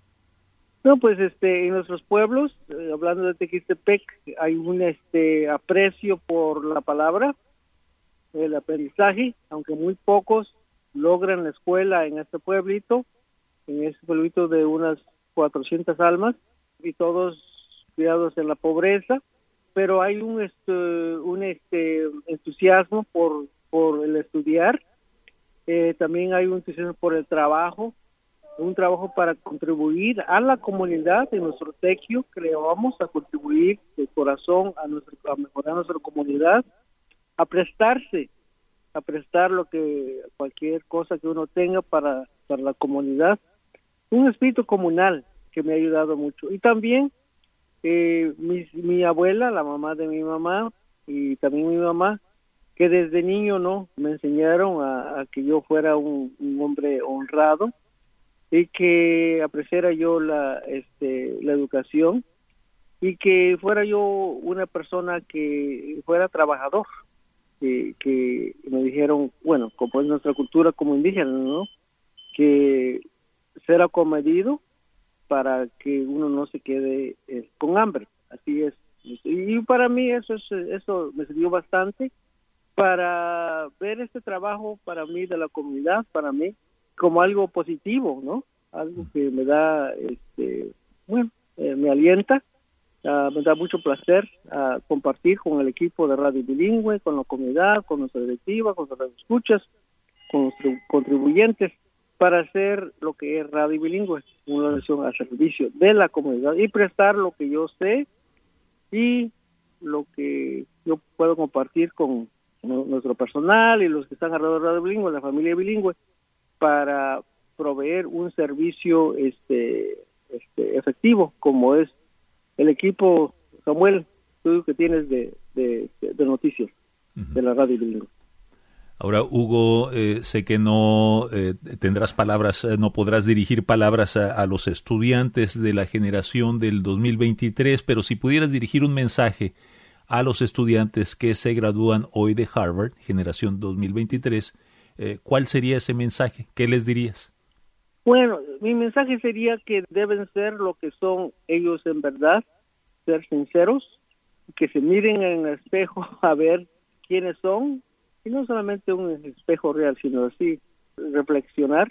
No, pues este, en nuestros pueblos, eh, hablando de Tequixtepec, hay un este aprecio por la palabra, el aprendizaje, aunque muy pocos logran la escuela en este pueblito, en este pueblito de unas cuatrocientas almas, y todos criados en la pobreza, pero hay un este, un este entusiasmo por, por el estudiar, eh, también hay un entusiasmo por el trabajo, un trabajo para contribuir a la comunidad de nuestro tequio, que le vamos a contribuir de corazón a, nuestro, a mejorar nuestra comunidad, a prestarse, a prestar lo que cualquier cosa que uno tenga para, para la comunidad, un espíritu comunal que me ha ayudado mucho. Y también eh, mi, mi abuela, la mamá de mi mamá, y también mi mamá, que desde niño no me enseñaron a, a que yo fuera un, un hombre honrado y que apreciara yo la este la educación y que fuera yo una persona que fuera trabajador, que, que me dijeron, bueno, como es nuestra cultura como indígena, ¿no? Que ser acomedido para que uno no se quede eh, con hambre, así es. Y para mí eso es, eso me sirvió bastante para ver este trabajo para mí de la comunidad, para mí como algo positivo, ¿no? Algo que me da, este, bueno, eh, me alienta, uh, me da mucho placer uh, compartir con el equipo de Radio Bilingüe, con la comunidad, con nuestra directiva, con nuestras escuchas, con nuestros contribuyentes, para hacer lo que es Radio Bilingüe, una nación al servicio de la comunidad y prestar lo que yo sé y lo que yo puedo compartir con nuestro personal y los que están alrededor de Radio Bilingüe, la familia bilingüe, para proveer un servicio este, este efectivo, como es el equipo, Samuel, tú que tienes de, de, de noticias uh-huh. de la Radio Bilingüe. Ahora, Hugo, eh, sé que no eh, tendrás palabras, eh, no podrás dirigir palabras a, a los estudiantes de la generación del dos mil veintitrés, pero si pudieras dirigir un mensaje a los estudiantes que se gradúan hoy de Harvard, generación dos mil veintitrés, eh, ¿cuál sería ese mensaje? ¿Qué les dirías? Bueno, mi mensaje sería que deben ser lo que son ellos en verdad, ser sinceros, que se miren en el espejo a ver quiénes son, y no solamente un espejo real, sino así reflexionar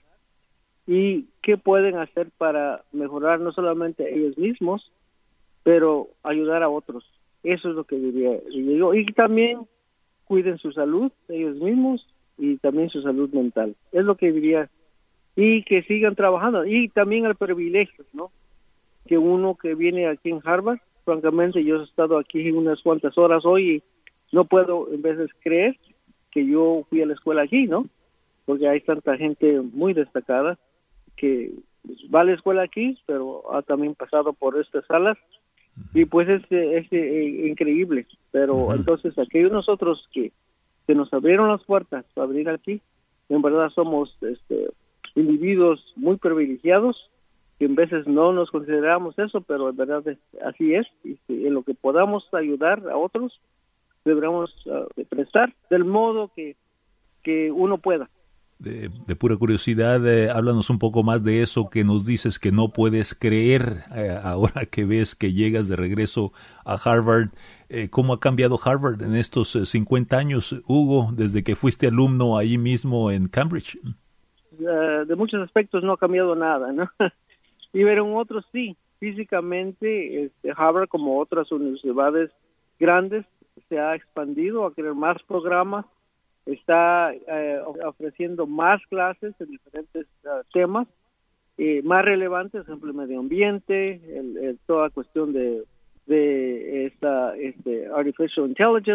y qué pueden hacer para mejorar no solamente ellos mismos, pero ayudar a otros. Eso es lo que diría yo. Y también cuiden su salud, ellos mismos, y también su salud mental. Es lo que diría. Y que sigan trabajando. Y también el privilegio, ¿no? Que uno que viene aquí en Harvard, francamente yo he estado aquí unas cuantas horas hoy y no puedo en veces creer que yo fui a la escuela aquí, ¿no? Porque hay tanta gente muy destacada que va a la escuela aquí, pero ha también pasado por estas salas y pues es, es, es increíble. Pero uh-huh. entonces aquellos nosotros que, que nos abrieron las puertas para venir aquí, en verdad somos este, individuos muy privilegiados, que en veces no nos consideramos eso, pero en verdad es, así es, y en lo que podamos ayudar a otros, deberíamos uh, prestar del modo que, que uno pueda. De, de pura curiosidad, eh, háblanos un poco más de eso que nos dices que no puedes creer eh, ahora que ves que llegas de regreso a Harvard. Eh, ¿Cómo ha cambiado Harvard en estos eh, cincuenta años, Hugo, desde que fuiste alumno ahí mismo en Cambridge? Uh, de muchos aspectos no ha cambiado nada, ¿no? Y pero en otros sí. Físicamente, este, Harvard, como otras universidades grandes, se ha expandido a crear más programas, está eh, ofreciendo más clases en diferentes uh, temas, eh, más relevantes, por ejemplo, el medio ambiente, el, el, toda cuestión de, de esta este, artificial intelligence,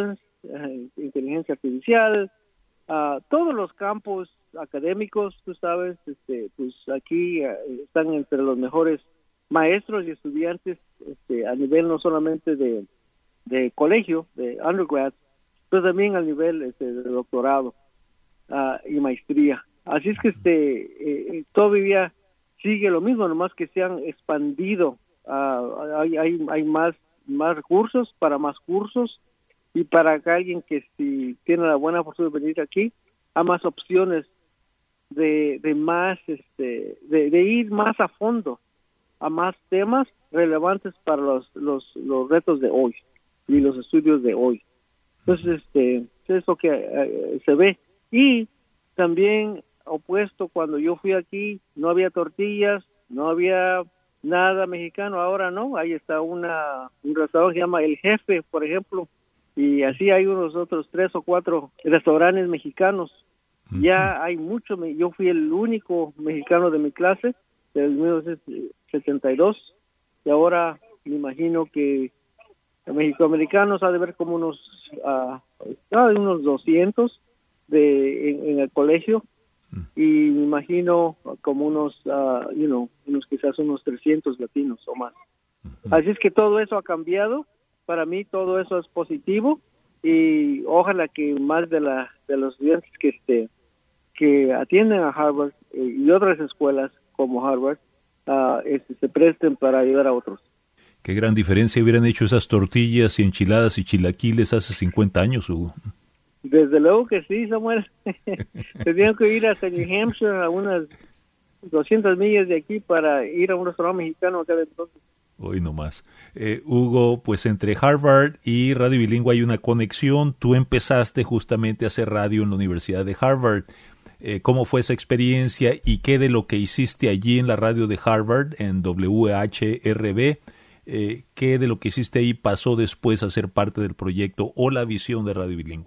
uh, inteligencia artificial, uh, todos los campos académicos, tú sabes, este, pues aquí uh, están entre los mejores maestros y estudiantes este, a nivel no solamente de, de colegio, de undergrad, pero también a nivel este, de doctorado uh, y maestría. Así es que este eh, todavía sigue lo mismo, nomás que se han expandido. Uh, hay, hay, hay más, más recursos para más cursos y para que alguien que si tiene la buena fortuna de venir aquí, hay más opciones de, de más, este, de, de ir más a fondo a más temas relevantes para los, los, los retos de hoy y los estudios de hoy. Entonces, este, es lo que eh, se ve. Y también opuesto, cuando yo fui aquí, no había tortillas, no había nada mexicano, ahora no, ahí está una un restaurante que se llama El Jefe, por ejemplo, y así hay unos otros tres o cuatro restaurantes mexicanos. Uh-huh. Ya hay mucho, yo fui el único mexicano de mi clase, del mil novecientos setenta y dos, y ahora me imagino que mexicoamericanos ha de haber como unos, uh, unos doscientos de, en, en el colegio, y me imagino como unos, uh, you know, unos quizás unos trescientos latinos o más. Uh-huh. Así es que todo eso ha cambiado. Para mí todo eso es positivo y ojalá que más de la de los estudiantes que este que atienden a Harvard eh, y otras escuelas como Harvard uh, este, se presten para ayudar a otros. Qué gran diferencia hubieran hecho esas tortillas y enchiladas y chilaquiles hace cincuenta años, Hugo. Desde luego que sí, Samuel. Tenían que ir hasta New Hampshire, a unas doscientas millas de aquí, para ir a un restaurante mexicano acá de entonces. Hoy nomás. Eh, Hugo, pues entre Harvard y Radio Bilingüe hay una conexión. Tú empezaste justamente a hacer radio en la Universidad de Harvard. Eh, ¿Cómo fue esa experiencia y qué de lo que hiciste allí en la radio de Harvard, en W H R B, eh, qué de lo que hiciste ahí pasó después a ser parte del proyecto o la visión de Radio Bilingüe?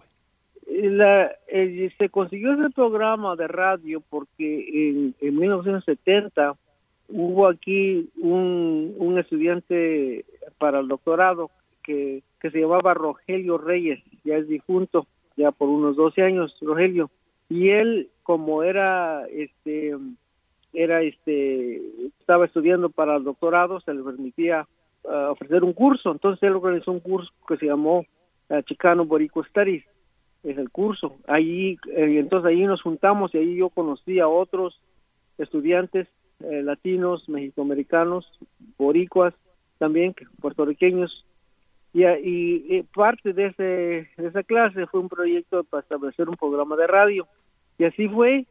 La, eh, se consiguió ese programa de radio porque en, en mil novecientos setenta hubo aquí un, un estudiante para el doctorado que, que se llamaba Rogelio Reyes, ya es difunto, ya por unos doce años, Rogelio, y él como era este era este estaba estudiando para el doctorado, se le permitía uh, ofrecer un curso, entonces él organizó un curso que se llamó uh, Chicano Boricua Studies, es el curso. Ahí, eh, entonces ahí nos juntamos y ahí yo conocí a otros estudiantes eh, latinos, mexicoamericanos, boricuas también, puertorriqueños, y, y, y parte de, ese, de esa clase fue un proyecto para establecer un programa de radio, y así fue,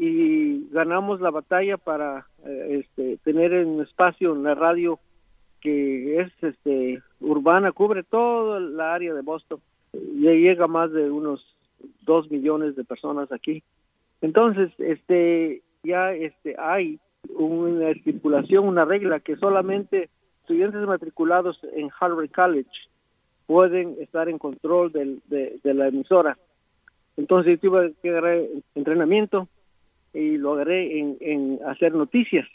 y ganamos la batalla para eh, este, tener un espacio en la radio que es este urbana, cubre toda la área de Boston. Ya llega más de unos dos millones de personas aquí. Entonces, este, ya este, hay una estipulación, una regla que solamente estudiantes matriculados en Harvard College pueden estar en control del, de, de la emisora. Entonces, tuve que agarrar entrenamiento y lo agarré en, en hacer noticias.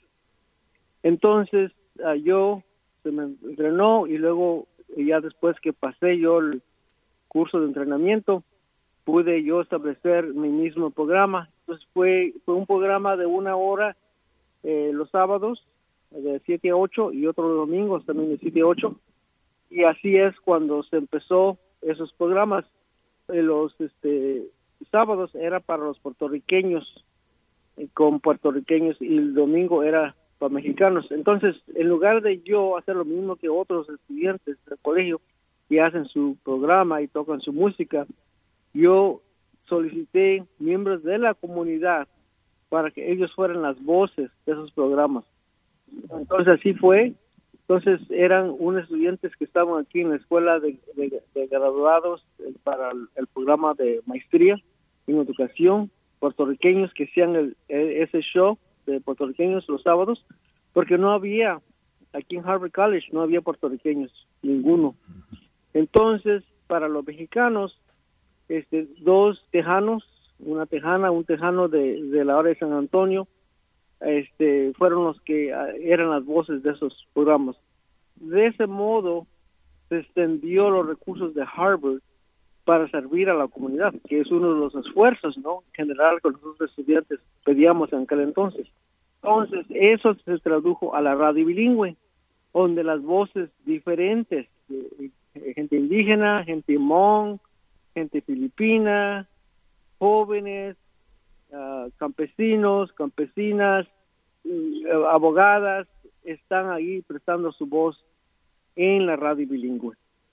Entonces, uh, yo se me entrenó y luego, ya después que pasé yo el curso de entrenamiento, pude yo establecer mi mismo programa. Entonces fue fue un programa de una hora eh, los sábados de siete a ocho y otros domingos también de siete a ocho, y así es cuando se empezó esos programas. Eh, los este sábados era para los puertorriqueños eh, con puertorriqueños y el domingo era para mexicanos. Entonces, en lugar de yo hacer lo mismo que otros estudiantes del colegio y hacen su programa y tocan su música, yo solicité miembros de la comunidad para que ellos fueran las voces de esos programas. Entonces así fue. Entonces eran unos estudiantes que estaban aquí en la escuela de, de, de graduados para el, el programa de maestría en educación, puertorriqueños que hacían el, ese show de puertorriqueños los sábados, porque no había, aquí en Harvard College no había puertorriqueños, ninguno. Entonces, para los mexicanos, este, dos tejanos, una tejana, un tejano de, de la hora de San Antonio, este, fueron los que uh, eran las voces de esos programas. De ese modo, se extendió los recursos de Harvard para servir a la comunidad, que es uno de los esfuerzos, ¿no?, en general que nosotros estudiantes pedíamos en aquel entonces. Entonces, eso se tradujo a la radio bilingüe, donde las voces diferentes, eh, gente indígena, gente hmong, gente filipina, jóvenes, uh, campesinos, campesinas, uh, abogadas, están ahí prestando su voz en la radio bilingüe.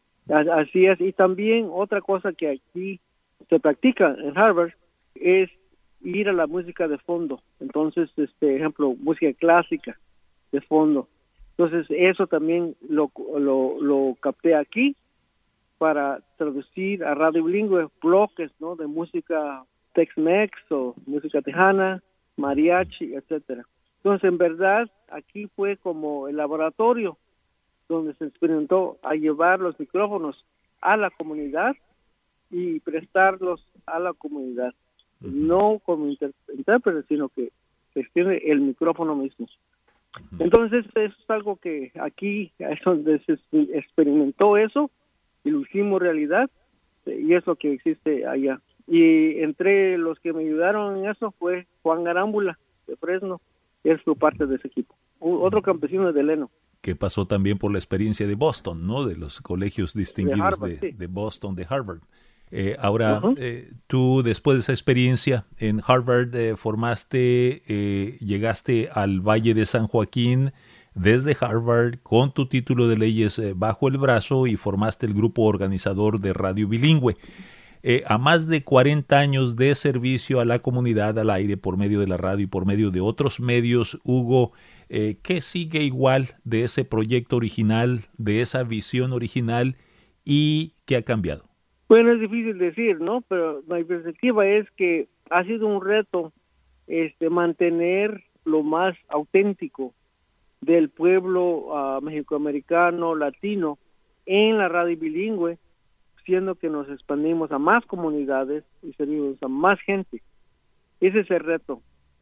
Así es, y también otra cosa que aquí se practica en Harvard es ir a la música de fondo. Entonces, este ejemplo, música clásica de fondo. Entonces, eso también lo, lo, lo capté aquí para traducir a radio bilingüe bloques, ¿no?, de música Tex-Mex o música tejana, mariachi, etcétera. Entonces, en verdad, aquí fue como el laboratorio donde se experimentó a llevar los micrófonos a la comunidad y prestarlos a la comunidad, uh-huh. no como inter- intérprete, sino que se extiende el micrófono mismo. Uh-huh. Entonces, eso es algo que aquí es donde se experimentó eso y lo hicimos realidad, y es lo que existe allá. Y entre los que me ayudaron en eso fue Juan Arámbula de Fresno, que es su parte de ese equipo, otro campesino de Leno, que pasó también por la experiencia de Boston, ¿no?, de los colegios distinguidos de, Harvard, de, sí. de Boston, de Harvard. Eh, ahora, uh-huh. eh, tú después de esa experiencia en Harvard eh, formaste, eh, llegaste al Valle de San Joaquín desde Harvard con tu título de leyes eh, bajo el brazo y formaste el grupo organizador de Radio Bilingüe. Eh, a más de cuarenta años de servicio a la comunidad al aire por medio de la radio y por medio de otros medios, Hugo, eh, ¿qué sigue igual de ese proyecto original, de esa visión original y qué ha cambiado? Bueno, es difícil decir, ¿no? Pero mi perspectiva es que ha sido un reto este, mantener lo más auténtico del pueblo uh, mexicoamericano, latino, en la radio bilingüe, siendo que nos expandimos a más comunidades y servimos a más gente. Ese es el reto.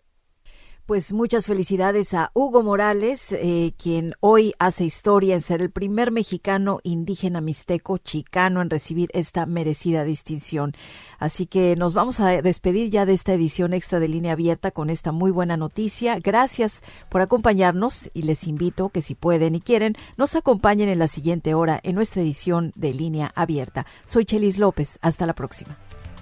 Pues muchas felicidades a Hugo Morales, eh, quien hoy hace historia en ser el primer mexicano indígena mixteco chicano en recibir esta merecida distinción. Así que nos vamos a despedir ya de esta edición extra de Línea Abierta con esta muy buena noticia. Gracias por acompañarnos y les invito que si pueden y quieren, nos acompañen en la siguiente hora en nuestra edición de Línea Abierta. Soy Chelis López. Hasta la próxima.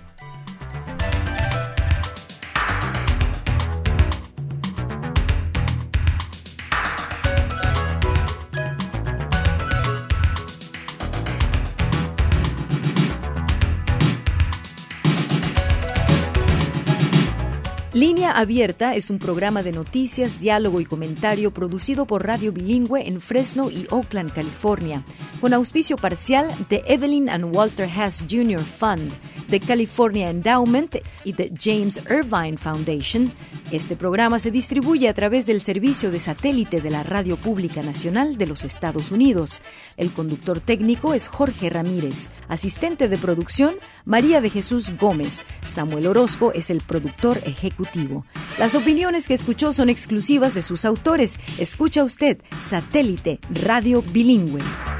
Línea Abierta es un programa de noticias, diálogo y comentario producido por Radio Bilingüe en Fresno y Oakland, California, con auspicio parcial de Evelyn and Walter Haas junior Fund, de California Endowment y de James Irvine Foundation. Este programa se distribuye a través del servicio de satélite de la Radio Pública Nacional de los Estados Unidos. El conductor técnico es Jorge Ramírez. Asistente de producción, María de Jesús Gómez. Samuel Orozco es el productor ejecutivo. Las opiniones que escuchó son exclusivas de sus autores. Escucha usted Satélite Radio Bilingüe.